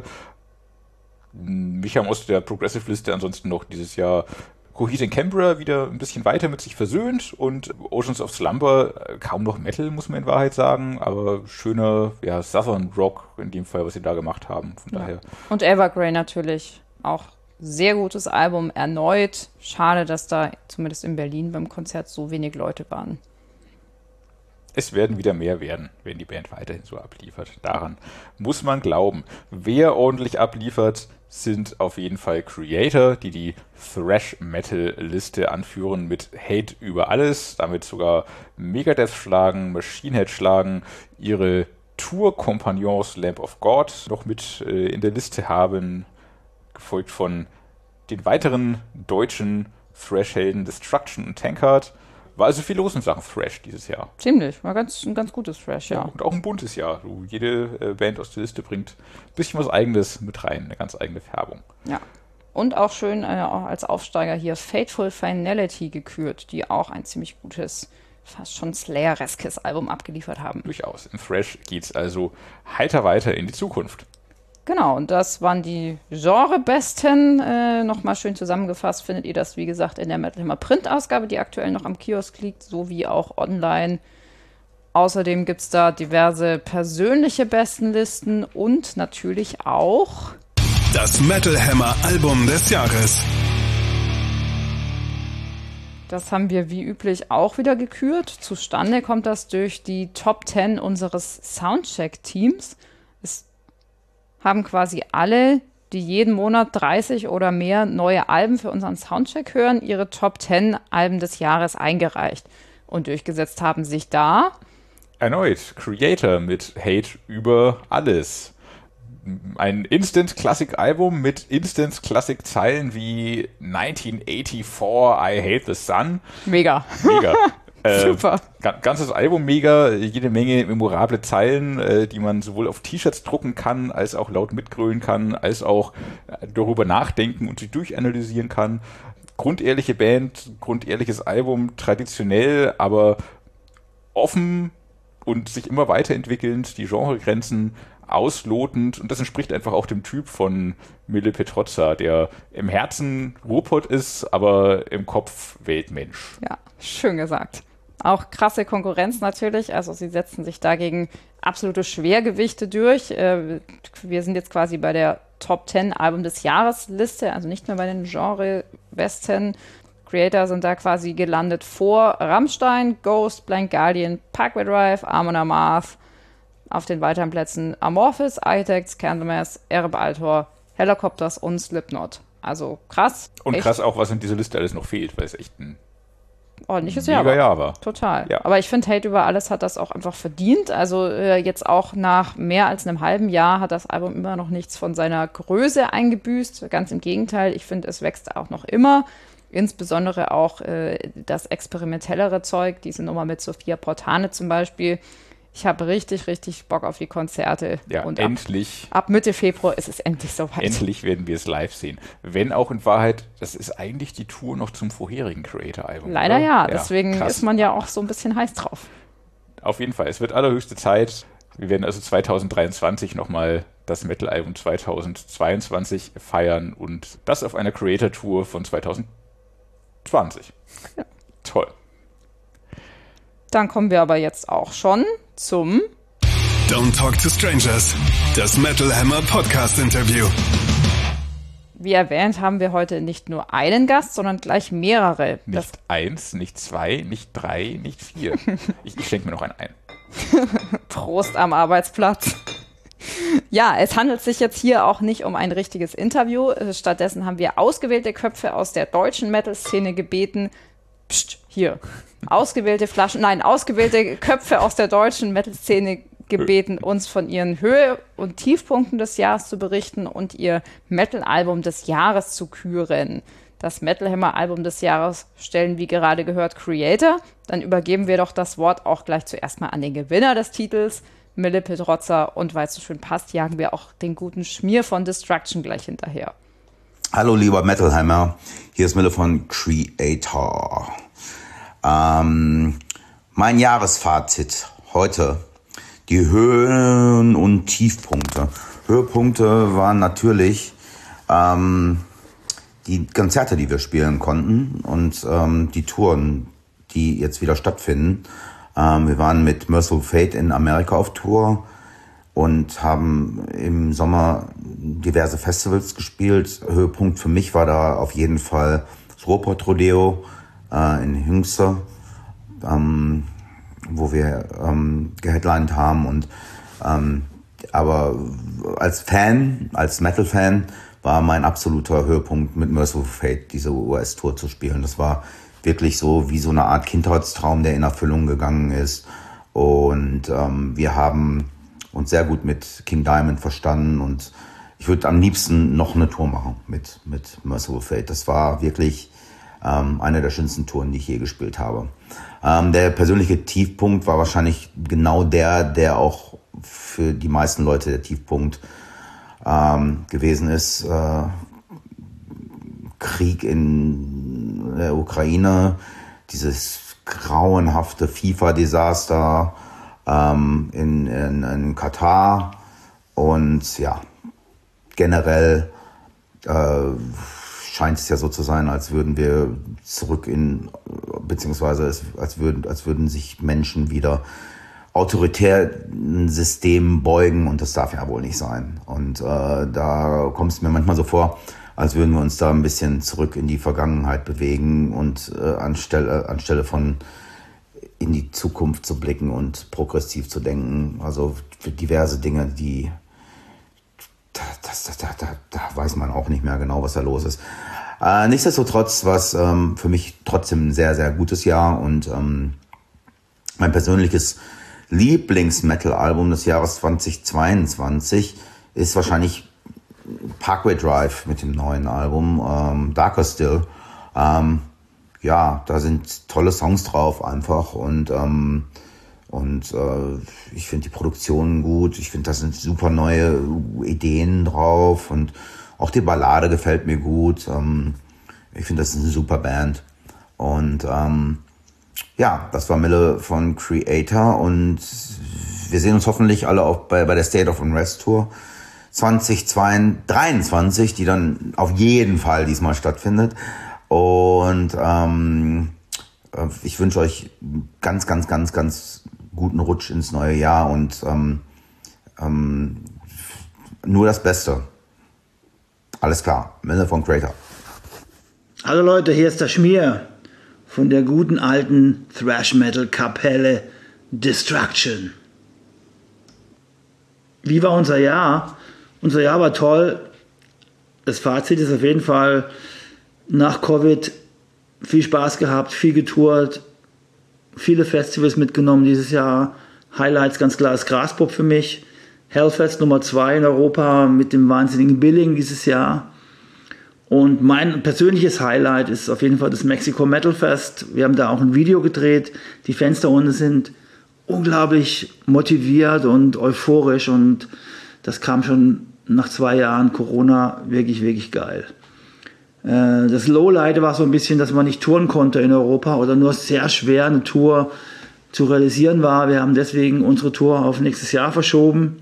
Mich haben aus der Progressive-Liste ansonsten noch dieses Jahr Coheed and Cambria wieder ein bisschen weiter mit sich versöhnt und Oceans of Slumber, kaum noch Metal, muss man in Wahrheit sagen, aber schöner Southern Rock in dem Fall, was sie da gemacht haben. Von daher. Und Evergrey natürlich auch sehr gutes Album erneut. Schade, dass da zumindest in Berlin beim Konzert so wenig Leute waren. Es werden wieder mehr werden, wenn die Band weiterhin so abliefert. Daran muss man glauben. Wer ordentlich abliefert, sind auf jeden Fall Creator, die die Thrash-Metal-Liste anführen mit Hate über alles, damit sogar Megadeth schlagen, Machine Head schlagen, ihre Tour-Kompagnons Lamb of God noch mit in der Liste haben, gefolgt von den weiteren deutschen Thrash-Helden Destruction und Tankard. War also viel los in Sachen Thrash dieses Jahr. Ziemlich, war ein ganz gutes Thrash, ja. Und auch ein buntes Jahr. Jede Band aus der Liste bringt ein bisschen was Eigenes mit rein, eine ganz eigene Färbung. Ja. Und auch schön auch als Aufsteiger hier Fateful Finality gekürt, die auch ein ziemlich gutes, fast schon Slayer-eskes Album abgeliefert haben. Durchaus. In Thrash geht's also heiter weiter in die Zukunft. Genau, und das waren die Genrebesten. Nochmal schön zusammengefasst findet ihr das, wie gesagt, in der Metal Hammer Print-Ausgabe, die aktuell noch am Kiosk liegt, sowie auch online. Außerdem gibt es da diverse persönliche Bestenlisten und natürlich auch das Metal Hammer Album des Jahres. Das haben wir wie üblich auch wieder gekürt. Zustande kommt das durch die Top 10 unseres Soundcheck-Teams. Es haben quasi alle, die jeden Monat 30 oder mehr neue Alben für unseren Soundcheck hören, ihre Top 10 Alben des Jahres eingereicht. Und durchgesetzt haben sich da erneut Creator mit Hate über alles. Ein Instant-Classic-Album mit Instant-Classic-Zeilen wie 1984, I Hate the Sun. Mega. Super. Ganzes Album mega, jede Menge memorable Zeilen, die man sowohl auf T-Shirts drucken kann, als auch laut mitgrölen kann, als auch darüber nachdenken und sie durchanalysieren kann. Grundehrliche Band, grundehrliches Album, traditionell, aber offen und sich immer weiterentwickelnd, die Genregrenzen auslotend, und das entspricht einfach auch dem Typ von Mille Petrozza, der im Herzen Ruhrpott ist, aber im Kopf Weltmensch. Ja, schön gesagt. Auch krasse Konkurrenz natürlich, also sie setzen sich dagegen absolute Schwergewichte durch. Wir sind jetzt quasi bei der Top 10 Album des Jahres Liste, also nicht mehr bei den Genre-Westen. Creator sind da quasi gelandet vor Rammstein, Ghost, Blind Guardian, Parkway Drive, Amon Amarth. Auf den weiteren Plätzen Amorphis, Architects, Candlemass, Ereb Altor, Helicopters und Slipknot. Also krass. Und krass auch, was in dieser Liste alles noch fehlt, weil es echt ein ordentliches Jahr war. Total. Ja. Aber ich finde, Hate über alles hat das auch einfach verdient. Also jetzt auch nach mehr als einem halben Jahr hat das Album immer noch nichts von seiner Größe eingebüßt. Ganz im Gegenteil, ich finde, es wächst auch noch immer. Insbesondere auch das experimentellere Zeug, diese Nummer mit Sophia Portane zum Beispiel. Ich habe richtig, richtig Bock auf die Konzerte. Ja, und endlich. Ab Mitte Februar ist es endlich soweit. Endlich werden wir es live sehen. Wenn auch in Wahrheit, das ist eigentlich die Tour noch zum vorherigen Creator-Album. Leider oder? Ja, deswegen krass. Ist man ja auch so ein bisschen heiß drauf. Auf jeden Fall, es wird allerhöchste Zeit. Wir werden also 2023 nochmal das Metal-Album 2022 feiern und das auf einer Creator-Tour von 2020. Ja. Toll. Dann kommen wir aber jetzt auch schon zum Don't Talk to Strangers, das Metal Hammer Podcast Interview. Wie erwähnt, haben wir heute nicht nur einen Gast, sondern gleich mehrere. Nicht eins, nicht zwei, nicht drei, nicht vier. Ich schenke mir noch einen ein. Prost am Arbeitsplatz. Ja, es handelt sich jetzt hier auch nicht um ein richtiges Interview. Stattdessen haben wir ausgewählte Köpfe aus der deutschen Metal-Szene gebeten. Psst, hier. Ausgewählte Köpfe aus der deutschen Metal-Szene gebeten, uns von ihren Höhe- und Tiefpunkten des Jahres zu berichten und ihr Metal-Album des Jahres zu küren. Das Metal Hammer-Album des Jahres stellen, wie gerade gehört, Creator. Dann übergeben wir doch das Wort auch gleich zuerst mal an den Gewinner des Titels, Mille Petrozza. Und weil es so schön passt, jagen wir auch den guten Schmier von Destruction gleich hinterher. Hallo lieber Metal Hammer, hier ist Mille von Creator. Mein Jahresfazit heute, die Höhen- und Tiefpunkte. Höhepunkte waren natürlich die Konzerte, die wir spielen konnten und die Touren, die jetzt wieder stattfinden. Wir waren mit Merciful Fate in Amerika auf Tour und haben im Sommer diverse Festivals gespielt. Höhepunkt für mich war da auf jeden Fall das Ruhrpott Rodeo in Hünxe, wo wir geheadlined haben. Und aber als Metal-Fan, war mein absoluter Höhepunkt mit Merciful Fate, diese US-Tour zu spielen. Das war wirklich so wie so eine Art Kindheitstraum, der in Erfüllung gegangen ist. Und wir haben uns sehr gut mit King Diamond verstanden und ich würde am liebsten noch eine Tour machen mit Merciful Fate. Das war wirklich eine der schönsten Touren, die ich je gespielt habe. Der persönliche Tiefpunkt war wahrscheinlich genau der auch für die meisten Leute der Tiefpunkt gewesen ist. Krieg in der Ukraine, dieses grauenhafte FIFA-Desaster in Katar und ja, generell scheint es ja so zu sein, als würden wir zurück beziehungsweise als würden sich Menschen wieder autoritären Systemen beugen und das darf ja wohl nicht sein. Und da kommt es mir manchmal so vor, als würden wir uns da ein bisschen zurück in die Vergangenheit bewegen und anstelle von in die Zukunft zu blicken und progressiv zu denken. Also für diverse Dinge, die da weiß man auch nicht mehr genau, was da los ist. Nichtsdestotrotz war es für mich trotzdem ein sehr, sehr gutes Jahr und mein persönliches Lieblings-Metal-Album des Jahres 2022 ist wahrscheinlich Parkway Drive mit dem neuen Album, Darker Still. Ja, da sind tolle Songs drauf einfach und ich finde die Produktion gut. Ich finde, da sind super neue Ideen drauf und auch die Ballade gefällt mir gut. Ich finde, das ist eine super Band. Und ja, das war Mille von Kreator und wir sehen uns hoffentlich alle auch bei der State of Unrest Tour 2023, die dann auf jeden Fall diesmal stattfindet. Und ich wünsche euch ganz, ganz, ganz, ganz guten Rutsch ins neue Jahr und nur das Beste. Alles klar, Mille von Kreator. Hallo Leute, hier ist der Schmier von der guten alten Thrash-Metal-Kapelle Destruction. Wie war unser Jahr? Unser Jahr war toll. Das Fazit ist auf jeden Fall nach Covid viel Spaß gehabt, viel getourt, viele Festivals mitgenommen dieses Jahr. Highlights ganz klar ist Graspop für mich. Hellfest Nummer 2 in Europa mit dem wahnsinnigen Billing dieses Jahr. Und mein persönliches Highlight ist auf jeden Fall das Mexico Metal Fest. Wir haben da auch ein Video gedreht. Die Fans da unten sind unglaublich motiviert und euphorisch und das kam schon nach 2 Jahren Corona wirklich, wirklich geil. Das Lowlight war so ein bisschen, dass man nicht touren konnte in Europa oder nur sehr schwer eine Tour zu realisieren war. Wir haben deswegen unsere Tour auf nächstes Jahr verschoben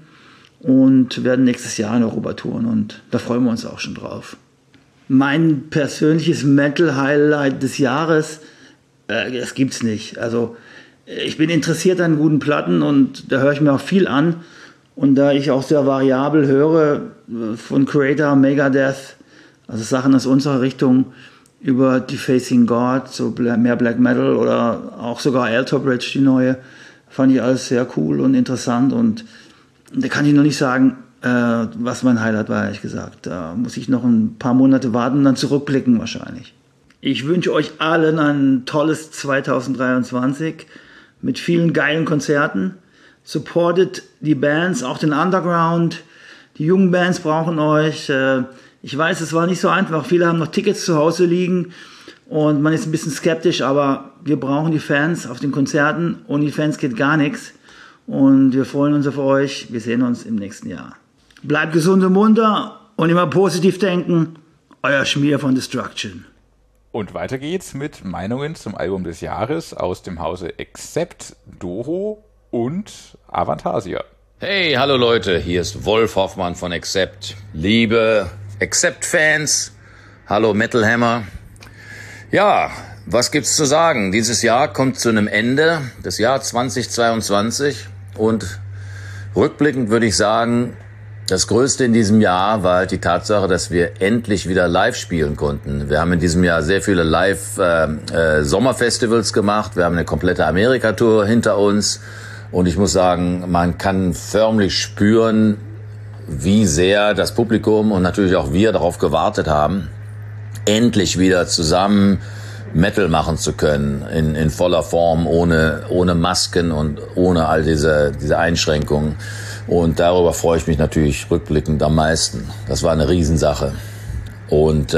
und werden nächstes Jahr in Europa touren und da freuen wir uns auch schon drauf. Mein persönliches Metal-Highlight des Jahres, das gibt's nicht. Also ich bin interessiert an guten Platten und da höre ich mir auch viel an. Und da ich auch sehr variabel höre, von Kreator, Megadeth, also Sachen aus unserer Richtung, über Defacing God, so mehr Black Metal oder auch sogar Alter Bridge, die neue, fand ich alles sehr cool und interessant. Und da kann ich noch nicht sagen, was mein Highlight war, ehrlich gesagt. Da muss ich noch ein paar Monate warten und dann zurückblicken wahrscheinlich. Ich wünsche euch allen ein tolles 2023 mit vielen geilen Konzerten. Supportet die Bands, auch den Underground. Die jungen Bands brauchen euch. Ich weiß, es war nicht so einfach. Viele haben noch Tickets zu Hause liegen und man ist ein bisschen skeptisch, aber wir brauchen die Fans auf den Konzerten. Ohne die Fans geht gar nichts. Und wir freuen uns auf euch. Wir sehen uns im nächsten Jahr. Bleibt gesund und munter und immer positiv denken. Euer Schmier von Destruction. Und weiter geht's mit Meinungen zum Album des Jahres aus dem Hause Accept, Doro und Avantasia. Hey, hallo Leute, hier ist Wolf Hoffmann von Accept. Liebe Accept-Fans, hallo Metal Hammer. Ja, was gibt's zu sagen? Dieses Jahr kommt zu einem Ende, das Jahr 2022 und rückblickend würde ich sagen, das Größte in diesem Jahr war halt die Tatsache, dass wir endlich wieder live spielen konnten. Wir haben in diesem Jahr sehr viele Live-Sommerfestivals gemacht. Wir haben eine komplette Amerika-Tour hinter uns. Und ich muss sagen, man kann förmlich spüren, wie sehr das Publikum und natürlich auch wir darauf gewartet haben, endlich wieder zusammen Metal machen zu können, in voller Form, ohne Masken und ohne all diese Einschränkungen. Und darüber freue ich mich natürlich rückblickend am meisten. Das war eine Riesensache. Und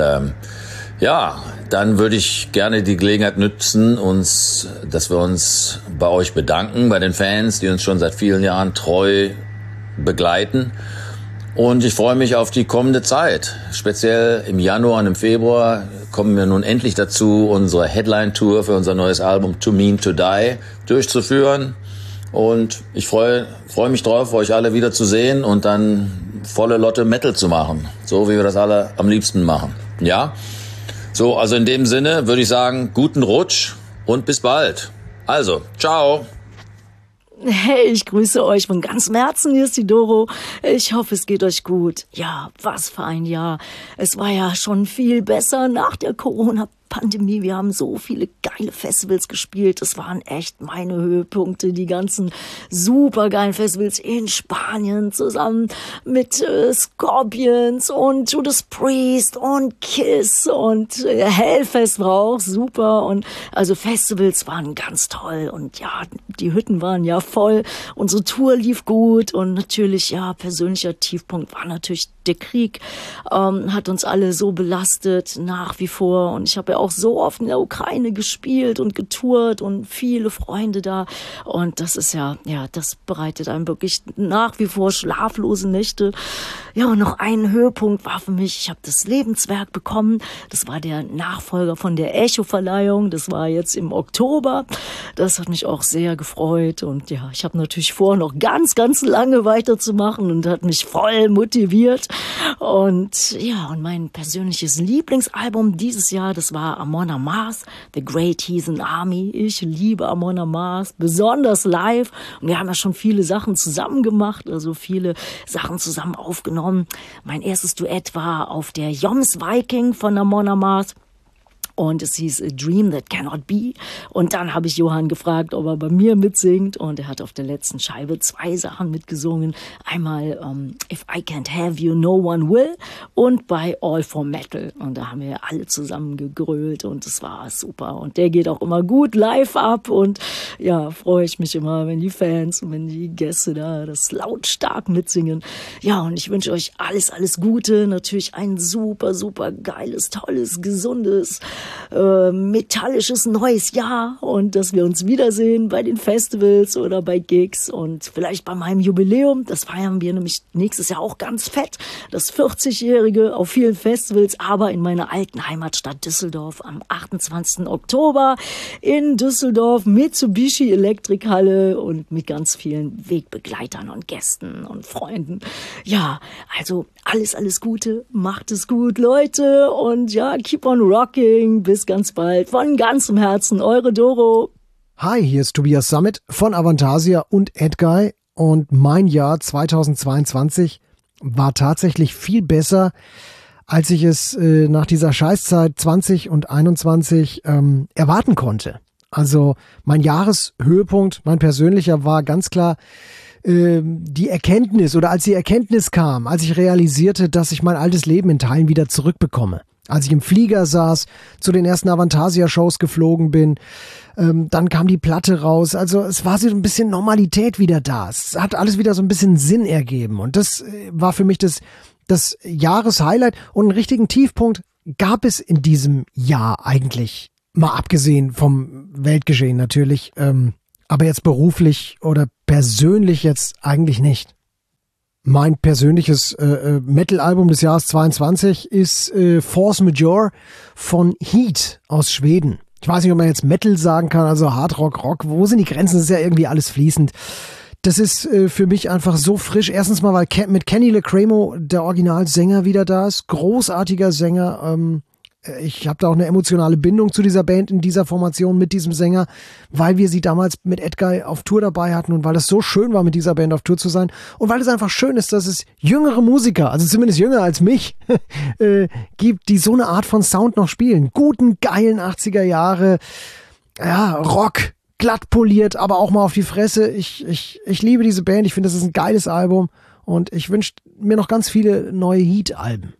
ja, dann würde ich gerne die Gelegenheit nutzen, dass wir uns bei euch bedanken, bei den Fans, die uns schon seit vielen Jahren treu begleiten. Und ich freue mich auf die kommende Zeit. Speziell im Januar und im Februar kommen wir nun endlich dazu, unsere Headline-Tour für unser neues Album To Mean To Die durchzuführen. Und ich freue mich drauf, euch alle wieder zu sehen und dann volle Lotte Metal zu machen. So wie wir das alle am liebsten machen. Ja? So, also in dem Sinne würde ich sagen, guten Rutsch und bis bald. Also, ciao. Hey, ich grüße euch von ganzem Herzen. Hier ist die Doro. Ich hoffe, es geht euch gut. Ja, was für ein Jahr. Es war ja schon viel besser nach der Corona-Pandemie. Wir haben so viele geile Festivals gespielt. Das waren echt meine Höhepunkte. Die ganzen supergeilen Festivals in Spanien zusammen mit Scorpions und Judas Priest und Kiss und Hellfest war auch super. Und also Festivals waren ganz toll. Und ja, die Hütten waren ja voll. Unsere Tour lief gut. Und natürlich, ja, persönlicher Tiefpunkt war natürlich der Krieg. Hat uns alle so belastet, nach wie vor. Und ich habe ja auch so oft in der Ukraine gespielt und getourt und viele Freunde da. Und das ist ja, das bereitet einem wirklich nach wie vor schlaflose Nächte. Ja, und noch ein Höhepunkt war für mich, ich habe das Lebenswerk bekommen. Das war der Nachfolger von der Echo-Verleihung. Das war jetzt im Oktober. Das hat mich auch sehr gefreut. Und ja, ich habe natürlich vor, noch ganz, ganz lange weiterzumachen und hat mich voll motiviert. Und ja, und mein persönliches Lieblingsalbum dieses Jahr, das war Amon Amarth, The Great Heathen Army. Ich liebe Amon Amarth, besonders live. Und wir haben ja schon viele Sachen zusammen gemacht, also viele Sachen zusammen aufgenommen. Mein erstes Duett war auf der Joms Viking von Amon Amarth. Und es hieß A Dream That Cannot Be. Und dann habe ich Johann gefragt, ob er bei mir mitsingt. Und er hat auf der letzten Scheibe 2 Sachen mitgesungen. Einmal If I Can't Have You, No One Will. Und bei All for Metal. Und da haben wir alle zusammen gegrölt. Und es war super. Und der geht auch immer gut live ab. Und ja, freue ich mich immer, wenn die Fans und wenn die Gäste da das lautstark mitsingen. Ja, und ich wünsche euch alles, alles Gute. Natürlich ein super, super geiles, tolles, gesundes, metallisches neues Jahr und dass wir uns wiedersehen bei den Festivals oder bei Gigs und vielleicht bei meinem Jubiläum. Das feiern wir nämlich nächstes Jahr auch ganz fett. Das 40-Jährige auf vielen Festivals, aber in meiner alten Heimatstadt Düsseldorf am 28. Oktober in Düsseldorf, Mitsubishi Elektrikhalle und mit ganz vielen Wegbegleitern und Gästen und Freunden. Ja, also alles, alles Gute, macht es gut, Leute, und ja, keep on rocking. Bis ganz bald. Von ganzem Herzen, eure Doro. Hi, hier ist Tobias Sammet von Avantasia und Edguy. Und mein Jahr 2022 war tatsächlich viel besser, als ich es nach dieser Scheißzeit 20 und 21 erwarten konnte. Also mein Jahreshöhepunkt, mein persönlicher, war ganz klar die Erkenntnis, oder als die Erkenntnis kam, als ich realisierte, dass ich mein altes Leben in Teilen wieder zurückbekomme. Als ich im Flieger saß, zu den ersten Avantasia-Shows geflogen bin, dann kam die Platte raus. Also es war so ein bisschen Normalität wieder da. Es hat alles wieder so ein bisschen Sinn ergeben. Und das war für mich das Jahreshighlight. Und einen richtigen Tiefpunkt gab es in diesem Jahr eigentlich. Mal abgesehen vom Weltgeschehen natürlich. Aber jetzt beruflich oder persönlich jetzt eigentlich nicht. Mein persönliches Metal-Album des Jahres 22 ist Force Majeure von Heat aus Schweden. Ich weiß nicht, ob man jetzt Metal sagen kann, also Hard Rock, Rock. Wo sind die Grenzen? Das ist ja irgendwie alles fließend. Das ist für mich einfach so frisch. Erstens mal, weil mit Kenny LeCremo der Originalsänger wieder da ist. Großartiger Sänger. Ich habe da auch eine emotionale Bindung zu dieser Band in dieser Formation mit diesem Sänger, weil wir sie damals mit Edguy auf Tour dabei hatten und weil es so schön war, mit dieser Band auf Tour zu sein und weil es einfach schön ist, dass es jüngere Musiker, also zumindest jünger als mich, gibt, die so eine Art von Sound noch spielen. Guten, geilen 80er Jahre, ja, Rock, glatt poliert, aber auch mal auf die Fresse. Ich liebe diese Band, ich finde, das ist ein geiles Album und ich wünsche mir noch ganz viele neue Heat-Alben.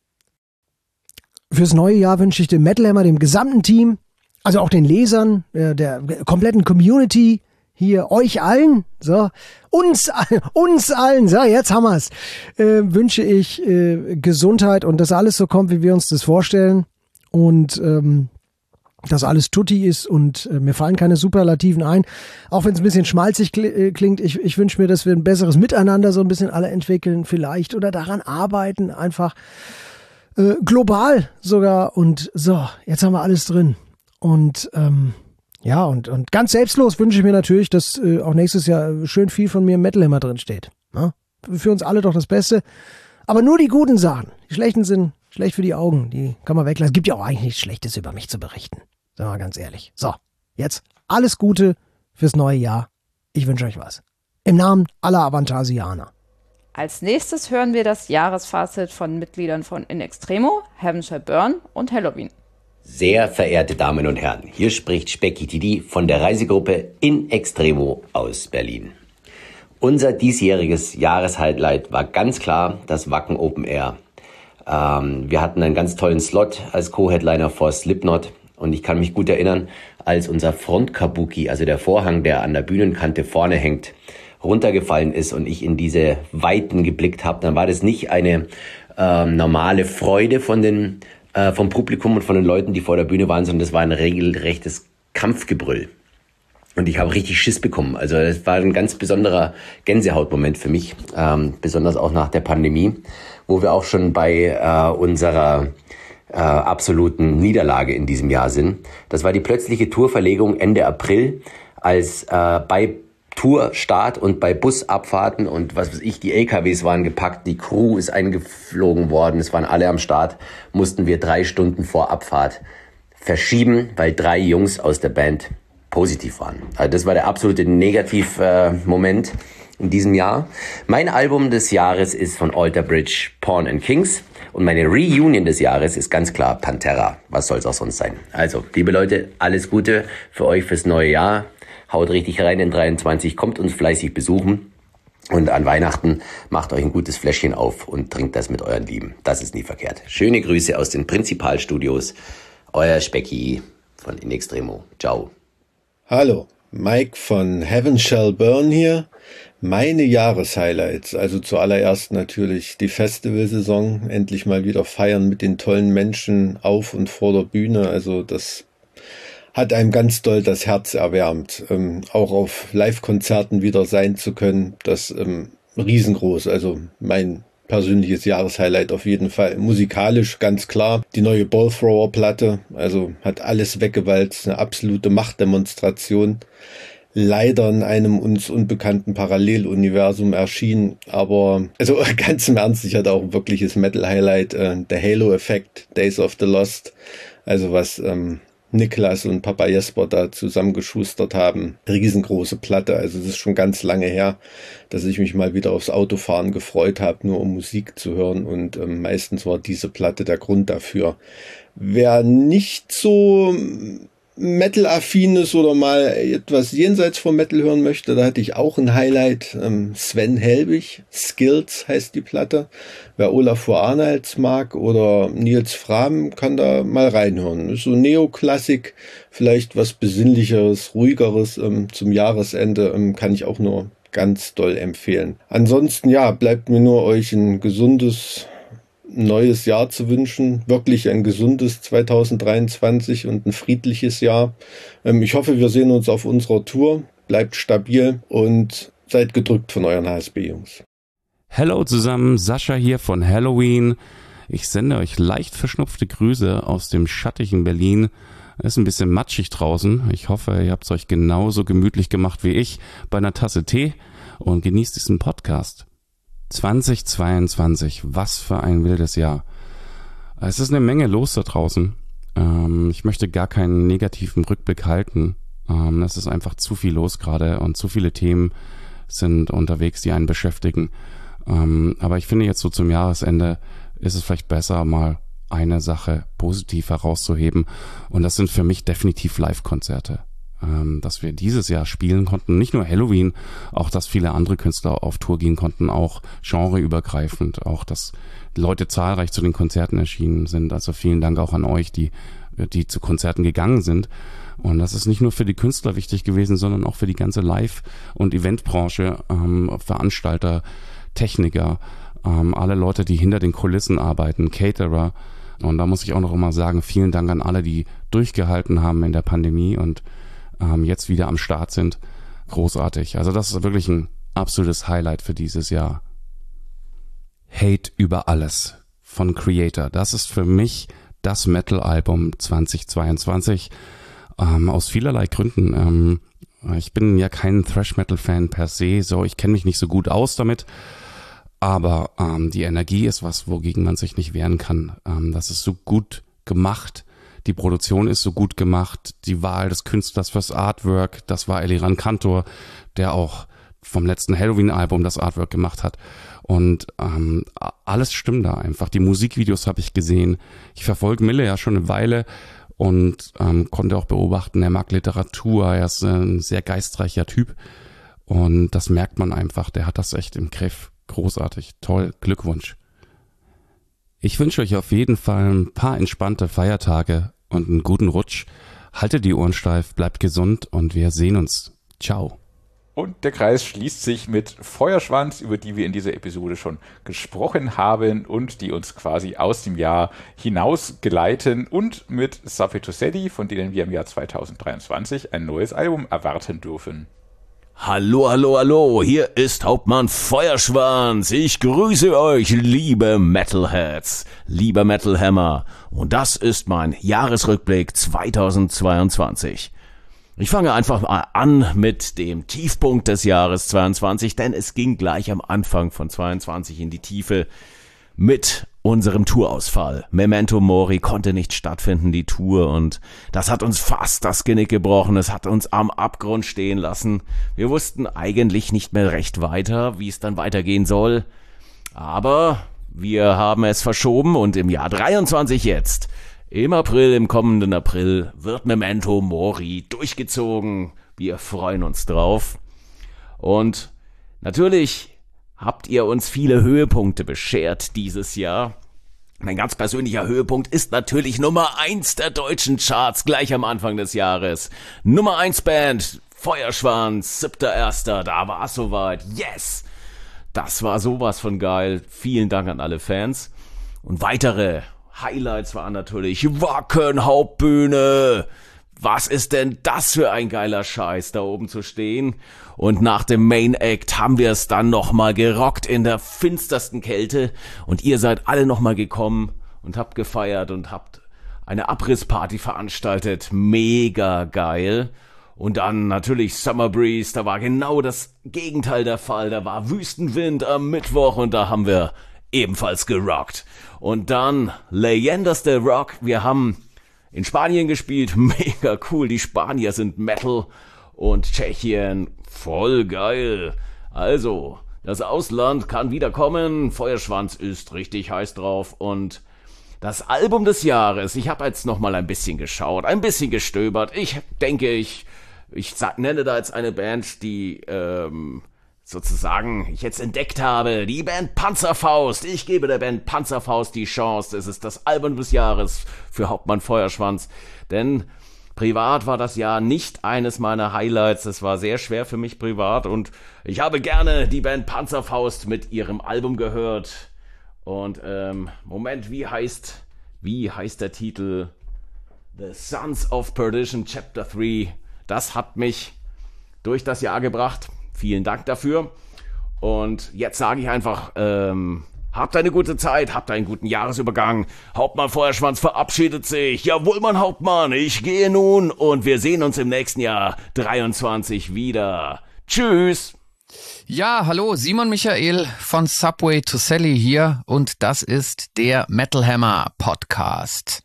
Fürs neue Jahr wünsche ich dem Metal Hammer, dem gesamten Team, also auch den Lesern, der kompletten Community, hier euch allen, so, uns allen, so, jetzt haben wir's, wünsche ich Gesundheit und dass alles so kommt, wie wir uns das vorstellen und dass alles tutti ist und mir fallen keine Superlativen ein, auch wenn es ein bisschen schmalzig klingt. Ich wünsche mir, dass wir ein besseres Miteinander so ein bisschen alle entwickeln vielleicht oder daran arbeiten, einfach global sogar. Und so, jetzt haben wir alles drin. Und ja, und ganz selbstlos wünsche ich mir natürlich, dass auch nächstes Jahr schön viel von mir im Metal Hammer drin steht. Na? Für uns alle doch das Beste. Aber nur die guten Sachen. Die schlechten sind schlecht für die Augen. Die kann man weglassen. Es gibt ja auch eigentlich nichts Schlechtes über mich zu berichten. Sagen wir mal ganz ehrlich. So, jetzt alles Gute fürs neue Jahr. Ich wünsche euch was. Im Namen aller Avantasianer. Als nächstes hören wir das Jahresfazit von Mitgliedern von In Extremo, Heaven Shall Burn und Helloween. Sehr verehrte Damen und Herren, hier spricht Specki Didi von der Reisegruppe In Extremo aus Berlin. Unser diesjähriges Jahreshighlight war ganz klar das Wacken Open Air. Wir hatten einen ganz tollen Slot als Co-Headliner vor Slipknot und ich kann mich gut erinnern, als unser Front-Kabuki, also der Vorhang, der an der Bühnenkante vorne hängt, runtergefallen ist und ich in diese Weiten geblickt habe, dann war das nicht eine normale Freude vom Publikum und von den Leuten, die vor der Bühne waren, sondern das war ein regelrechtes Kampfgebrüll. Und ich habe richtig Schiss bekommen. Also das war ein ganz besonderer Gänsehautmoment für mich, besonders auch nach der Pandemie, wo wir auch schon bei unserer absoluten Niederlage in diesem Jahr sind. Das war die plötzliche Tourverlegung Ende April, als bei Tourstart und bei Busabfahrten und was weiß ich, die LKWs waren gepackt, die Crew ist eingeflogen worden, es waren alle am Start, mussten wir 3 Stunden vor Abfahrt verschieben, weil 3 Jungs aus der Band positiv waren. Also das war der absolute Negativ-Moment in diesem Jahr. Mein Album des Jahres ist von Alter Bridge, Pawn and Kings. Und meine Reunion des Jahres ist ganz klar Pantera. Was soll's auch sonst sein? Also, liebe Leute, alles Gute für euch fürs neue Jahr. Haut richtig rein in 23, kommt uns fleißig besuchen. Und an Weihnachten macht euch ein gutes Fläschchen auf und trinkt das mit euren Lieben. Das ist nie verkehrt. Schöne Grüße aus den Prinzipalstudios. Euer Specki von In Extremo. Ciao. Hallo, Mike von Heaven Shall Burn hier. Meine Jahreshighlights, also zuallererst natürlich die Festivalsaison, endlich mal wieder feiern mit den tollen Menschen auf und vor der Bühne, also das hat einem ganz doll das Herz erwärmt, auch auf Live-Konzerten wieder sein zu können, das riesengroß, also mein persönliches Jahreshighlight auf jeden Fall. Musikalisch ganz klar, die neue Ballthrower-Platte, also hat alles weggewalzt, eine absolute Machtdemonstration. Leider in einem uns unbekannten Paralleluniversum erschienen, aber also ganz im Ernst, ich hatte auch ein wirkliches Metal-Highlight, der Halo-Effekt, Days of the Lost, also was Niklas und Papa Jesper da zusammengeschustert haben, riesengroße Platte, also das ist schon ganz lange her, dass ich mich mal wieder aufs Autofahren gefreut habe, nur um Musik zu hören und meistens war diese Platte der Grund dafür. Wer nicht so Metal-affin ist oder mal etwas jenseits vom Metal hören möchte, da hatte ich auch ein Highlight. Sven Helbig, Skills heißt die Platte. Wer Olafur Arnalds mag oder Nils Frahm, kann da mal reinhören. Ist so Neoklassik, vielleicht was Besinnlicheres, Ruhigeres zum Jahresende, kann ich auch nur ganz doll empfehlen. Ansonsten, ja, bleibt mir nur euch ein gesundes neues Jahr zu wünschen, wirklich ein gesundes 2023 und ein friedliches Jahr. Ich hoffe, wir sehen uns auf unserer Tour. Bleibt stabil und seid gedrückt von euren HSB-Jungs. Hello zusammen, Sascha hier von Helloween. Ich sende euch leicht verschnupfte Grüße aus dem schattigen Berlin. Es ist ein bisschen matschig draußen. Ich hoffe, ihr habt es euch genauso gemütlich gemacht wie ich bei einer Tasse Tee und genießt diesen Podcast. 2022, was für ein wildes Jahr. Es ist eine Menge los da draußen. Ich möchte gar keinen negativen Rückblick halten. Es ist einfach zu viel los gerade und zu viele Themen sind unterwegs, die einen beschäftigen. Aber ich finde jetzt so zum Jahresende ist es vielleicht besser, mal eine Sache positiv herauszuheben. Und das sind für mich definitiv Live-Konzerte. Dass wir dieses Jahr spielen konnten, nicht nur Helloween, auch dass viele andere Künstler auf Tour gehen konnten, auch genreübergreifend, auch dass Leute zahlreich zu den Konzerten erschienen sind. Also vielen Dank auch an euch, die zu Konzerten gegangen sind. Und das ist nicht nur für die Künstler wichtig gewesen, sondern auch für die ganze Live- und Eventbranche, Veranstalter, Techniker, alle Leute, die hinter den Kulissen arbeiten, Caterer. Und da muss ich auch noch immer sagen, vielen Dank an alle, die durchgehalten haben in der Pandemie und jetzt wieder am Start sind. Großartig. Also das ist wirklich ein absolutes Highlight für dieses Jahr. Hate über alles von Creator. Das ist für mich das Metal-Album 2022. Aus vielerlei Gründen. Ich bin ja kein Thrash-Metal-Fan per se. So, ich kenne mich nicht so gut aus damit. Aber die Energie ist was, wogegen man sich nicht wehren kann. Das ist so gut gemacht. Die Produktion ist so gut gemacht, die Wahl des Künstlers fürs Artwork, das war Eliran Kantor, der auch vom letzten Halloween-Album das Artwork gemacht hat. Und alles stimmt da einfach. Die Musikvideos habe ich gesehen. Ich verfolge Mille ja schon eine Weile und konnte auch beobachten, er mag Literatur, er ist ein sehr geistreicher Typ. Und das merkt man einfach, der hat das echt im Griff. Großartig, toll, Glückwunsch. Ich wünsche euch auf jeden Fall ein paar entspannte Feiertage und einen guten Rutsch. Haltet die Ohren steif, bleibt gesund und wir sehen uns. Ciao. Und der Kreis schließt sich mit Feuerschwanz, über die wir in dieser Episode schon gesprochen haben und die uns quasi aus dem Jahr hinaus geleiten, und mit Saffie Toselli, von denen wir im Jahr 2023 ein neues Album erwarten dürfen. Hallo, hallo, hallo, hier ist Hauptmann Feuerschwanz. Ich grüße euch, liebe Metalheads, lieber Metal Hammer. Und das ist mein Jahresrückblick 2022. Ich fange einfach mal an mit dem Tiefpunkt des Jahres 22, denn es ging gleich am Anfang von 22 in die Tiefe mit unserem Tourausfall. Memento Mori konnte nicht stattfinden, die Tour, und das hat uns fast das Genick gebrochen. Es hat uns am Abgrund stehen lassen. Wir wussten eigentlich nicht mehr recht weiter, wie es dann weitergehen soll. Aber wir haben es verschoben und im Jahr 23 jetzt, im April, im kommenden April, wird Memento Mori durchgezogen. Wir freuen uns drauf. Und natürlich habt ihr uns viele Höhepunkte beschert dieses Jahr. Mein ganz persönlicher Höhepunkt ist natürlich Nummer 1 der deutschen Charts gleich am Anfang des Jahres. Nummer 1 Band, Feuerschwanz, 7.1., da war es soweit. Yes! Das war sowas von geil. Vielen Dank an alle Fans. Und weitere Highlights waren natürlich Wacken Hauptbühne. Was ist denn das für ein geiler Scheiß, da oben zu stehen? Und nach dem Main Act haben wir es dann nochmal gerockt in der finstersten Kälte. Und ihr seid alle nochmal gekommen und habt gefeiert und habt eine Abrissparty veranstaltet. Mega geil. Und dann natürlich Summer Breeze, da war genau das Gegenteil der Fall. Da war Wüstenwind am Mittwoch und da haben wir ebenfalls gerockt. Und dann Leyendas del Rock. Wir haben in Spanien gespielt, mega cool, die Spanier sind Metal, und Tschechien, voll geil. Also, das Ausland kann wiederkommen, Feuerschwanz ist richtig heiß drauf, und das Album des Jahres, ich habe jetzt nochmal ein bisschen geschaut, ein bisschen gestöbert. Ich denke, ich nenne da jetzt eine Band, die sozusagen ich jetzt entdeckt habe, die Band Panzerfaust. Ich gebe der Band Panzerfaust die Chance. Es ist das Album des Jahres für Hauptmann Feuerschwanz, denn privat war das Jahr nicht eines meiner Highlights. Es war sehr schwer für mich privat, und ich habe gerne die Band Panzerfaust mit ihrem Album gehört. Und Moment, wie heißt der Titel? The Sons of Perdition Chapter 3. Das hat mich durch das Jahr gebracht. Vielen Dank dafür. Und jetzt sage ich einfach, habt eine gute Zeit, habt einen guten Jahresübergang. Hauptmann Feuerschwanz verabschiedet sich. Jawohl, mein Hauptmann, ich gehe nun, und wir sehen uns im nächsten Jahr 23 wieder. Tschüss. Ja, hallo, Simon Michael von Subway to Sally hier, und das ist der Metal Hammer Podcast.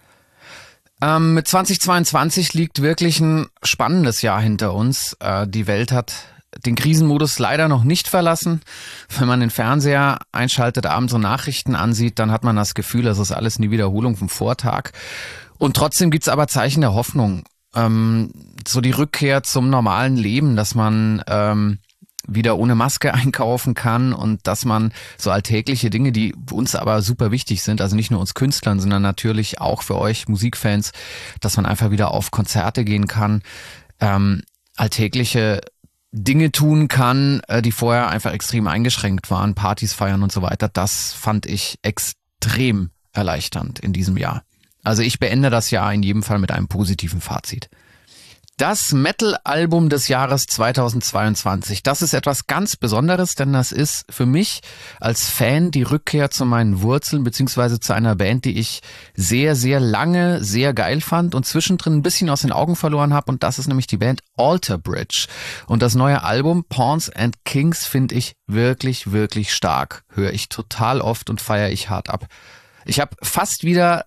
Mit 2022 liegt wirklich ein spannendes Jahr hinter uns. Die Welt hat den Krisenmodus leider noch nicht verlassen. Wenn man den Fernseher einschaltet, abends und Nachrichten ansieht, dann hat man das Gefühl, es ist alles eine Wiederholung vom Vortag. Und trotzdem gibt's aber Zeichen der Hoffnung. So die Rückkehr zum normalen Leben, dass man wieder ohne Maske einkaufen kann, und dass man so alltägliche Dinge, die uns aber super wichtig sind, also nicht nur uns Künstlern, sondern natürlich auch für euch Musikfans, dass man einfach wieder auf Konzerte gehen kann, alltägliche Dinge tun kann, die vorher einfach extrem eingeschränkt waren, Partys feiern und so weiter. Das fand ich extrem erleichternd in diesem Jahr. Also ich beende das Jahr in jedem Fall mit einem positiven Fazit. Das Metal-Album des Jahres 2022, das ist etwas ganz Besonderes, denn das ist für mich als Fan die Rückkehr zu meinen Wurzeln, beziehungsweise zu einer Band, die ich sehr, sehr lange sehr geil fand und zwischendrin ein bisschen aus den Augen verloren habe, und das ist nämlich die Band Alter Bridge. Und das neue Album Pawns and Kings finde ich wirklich, wirklich stark. Höre ich total oft und feiere ich hart ab. Ich habe fast wieder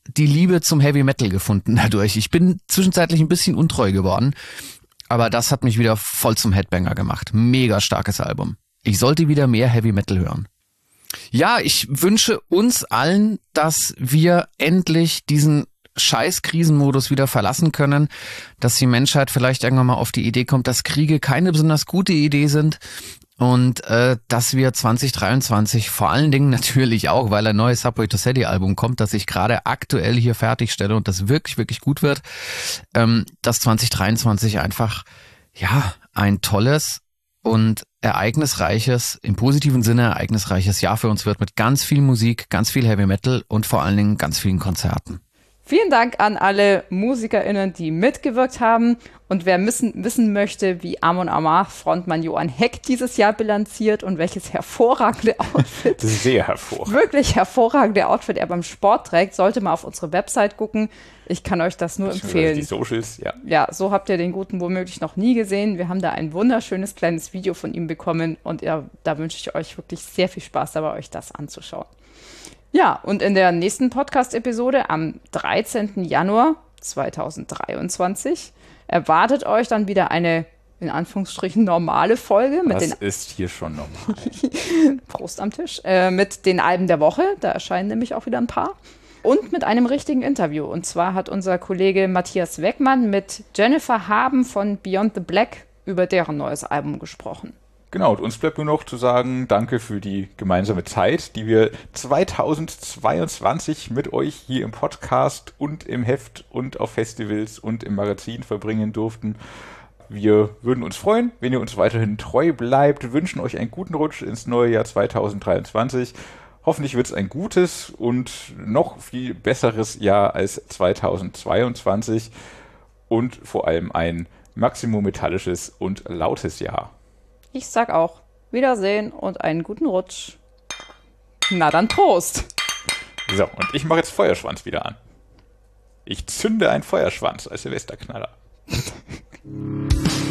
die Liebe zum Heavy Metal gefunden dadurch. Ich bin zwischenzeitlich ein bisschen untreu geworden, aber das hat mich wieder voll zum Headbanger gemacht. Mega starkes Album. Ich sollte wieder mehr Heavy Metal hören. Ja, ich wünsche uns allen, dass wir endlich diesen Scheiß-Krisenmodus wieder verlassen können, dass die Menschheit vielleicht irgendwann mal auf die Idee kommt, dass Kriege keine besonders gute Idee sind und dass wir 2023 vor allen Dingen natürlich auch, weil ein neues Subway to Sally Album kommt, das ich gerade aktuell hier fertigstelle und das wirklich, wirklich gut wird, dass 2023 einfach ja ein tolles und ereignisreiches, im positiven Sinne ereignisreiches Jahr für uns wird mit ganz viel Musik, ganz viel Heavy Metal und vor allen Dingen ganz vielen Konzerten. Vielen Dank an alle MusikerInnen, die mitgewirkt haben. Und wer wissen möchte, wie Amon Amarth Frontmann Johann Heck dieses Jahr bilanziert und welches hervorragende Outfit, sehr hervorragend, wirklich hervorragende Outfit er beim Sport trägt, sollte mal auf unsere Website gucken. Ich kann euch das nur empfehlen. Die Socials, ja. Ja, so habt ihr den Guten womöglich noch nie gesehen. Wir haben da ein wunderschönes kleines Video von ihm bekommen und da wünsche ich euch wirklich sehr viel Spaß dabei, euch das anzuschauen. Ja, und in der nächsten Podcast-Episode am 13. Januar 2023 erwartet euch dann wieder eine, in Anführungsstrichen, normale Folge. Das ist hier schon normal. Prost am Tisch. Mit den Alben der Woche, da erscheinen nämlich auch wieder ein paar. Und mit einem richtigen Interview. Und zwar hat unser Kollege Matthias Weckmann mit Jennifer Haben von Beyond the Black über deren neues Album gesprochen. Genau, und uns bleibt nur noch zu sagen, danke für die gemeinsame Zeit, die wir 2022 mit euch hier im Podcast und im Heft und auf Festivals und im Magazin verbringen durften. Wir würden uns freuen, wenn ihr uns weiterhin treu bleibt, wünschen euch einen guten Rutsch ins neue Jahr 2023. Hoffentlich wird es ein gutes und noch viel besseres Jahr als 2022 und vor allem ein maximum metallisches und lautes Jahr. Ich sag auch Wiedersehen und einen guten Rutsch. Na dann Prost! So, und ich mache jetzt Feuerschwanz wieder an. Ich zünde einen Feuerschwanz als Silvesterknaller.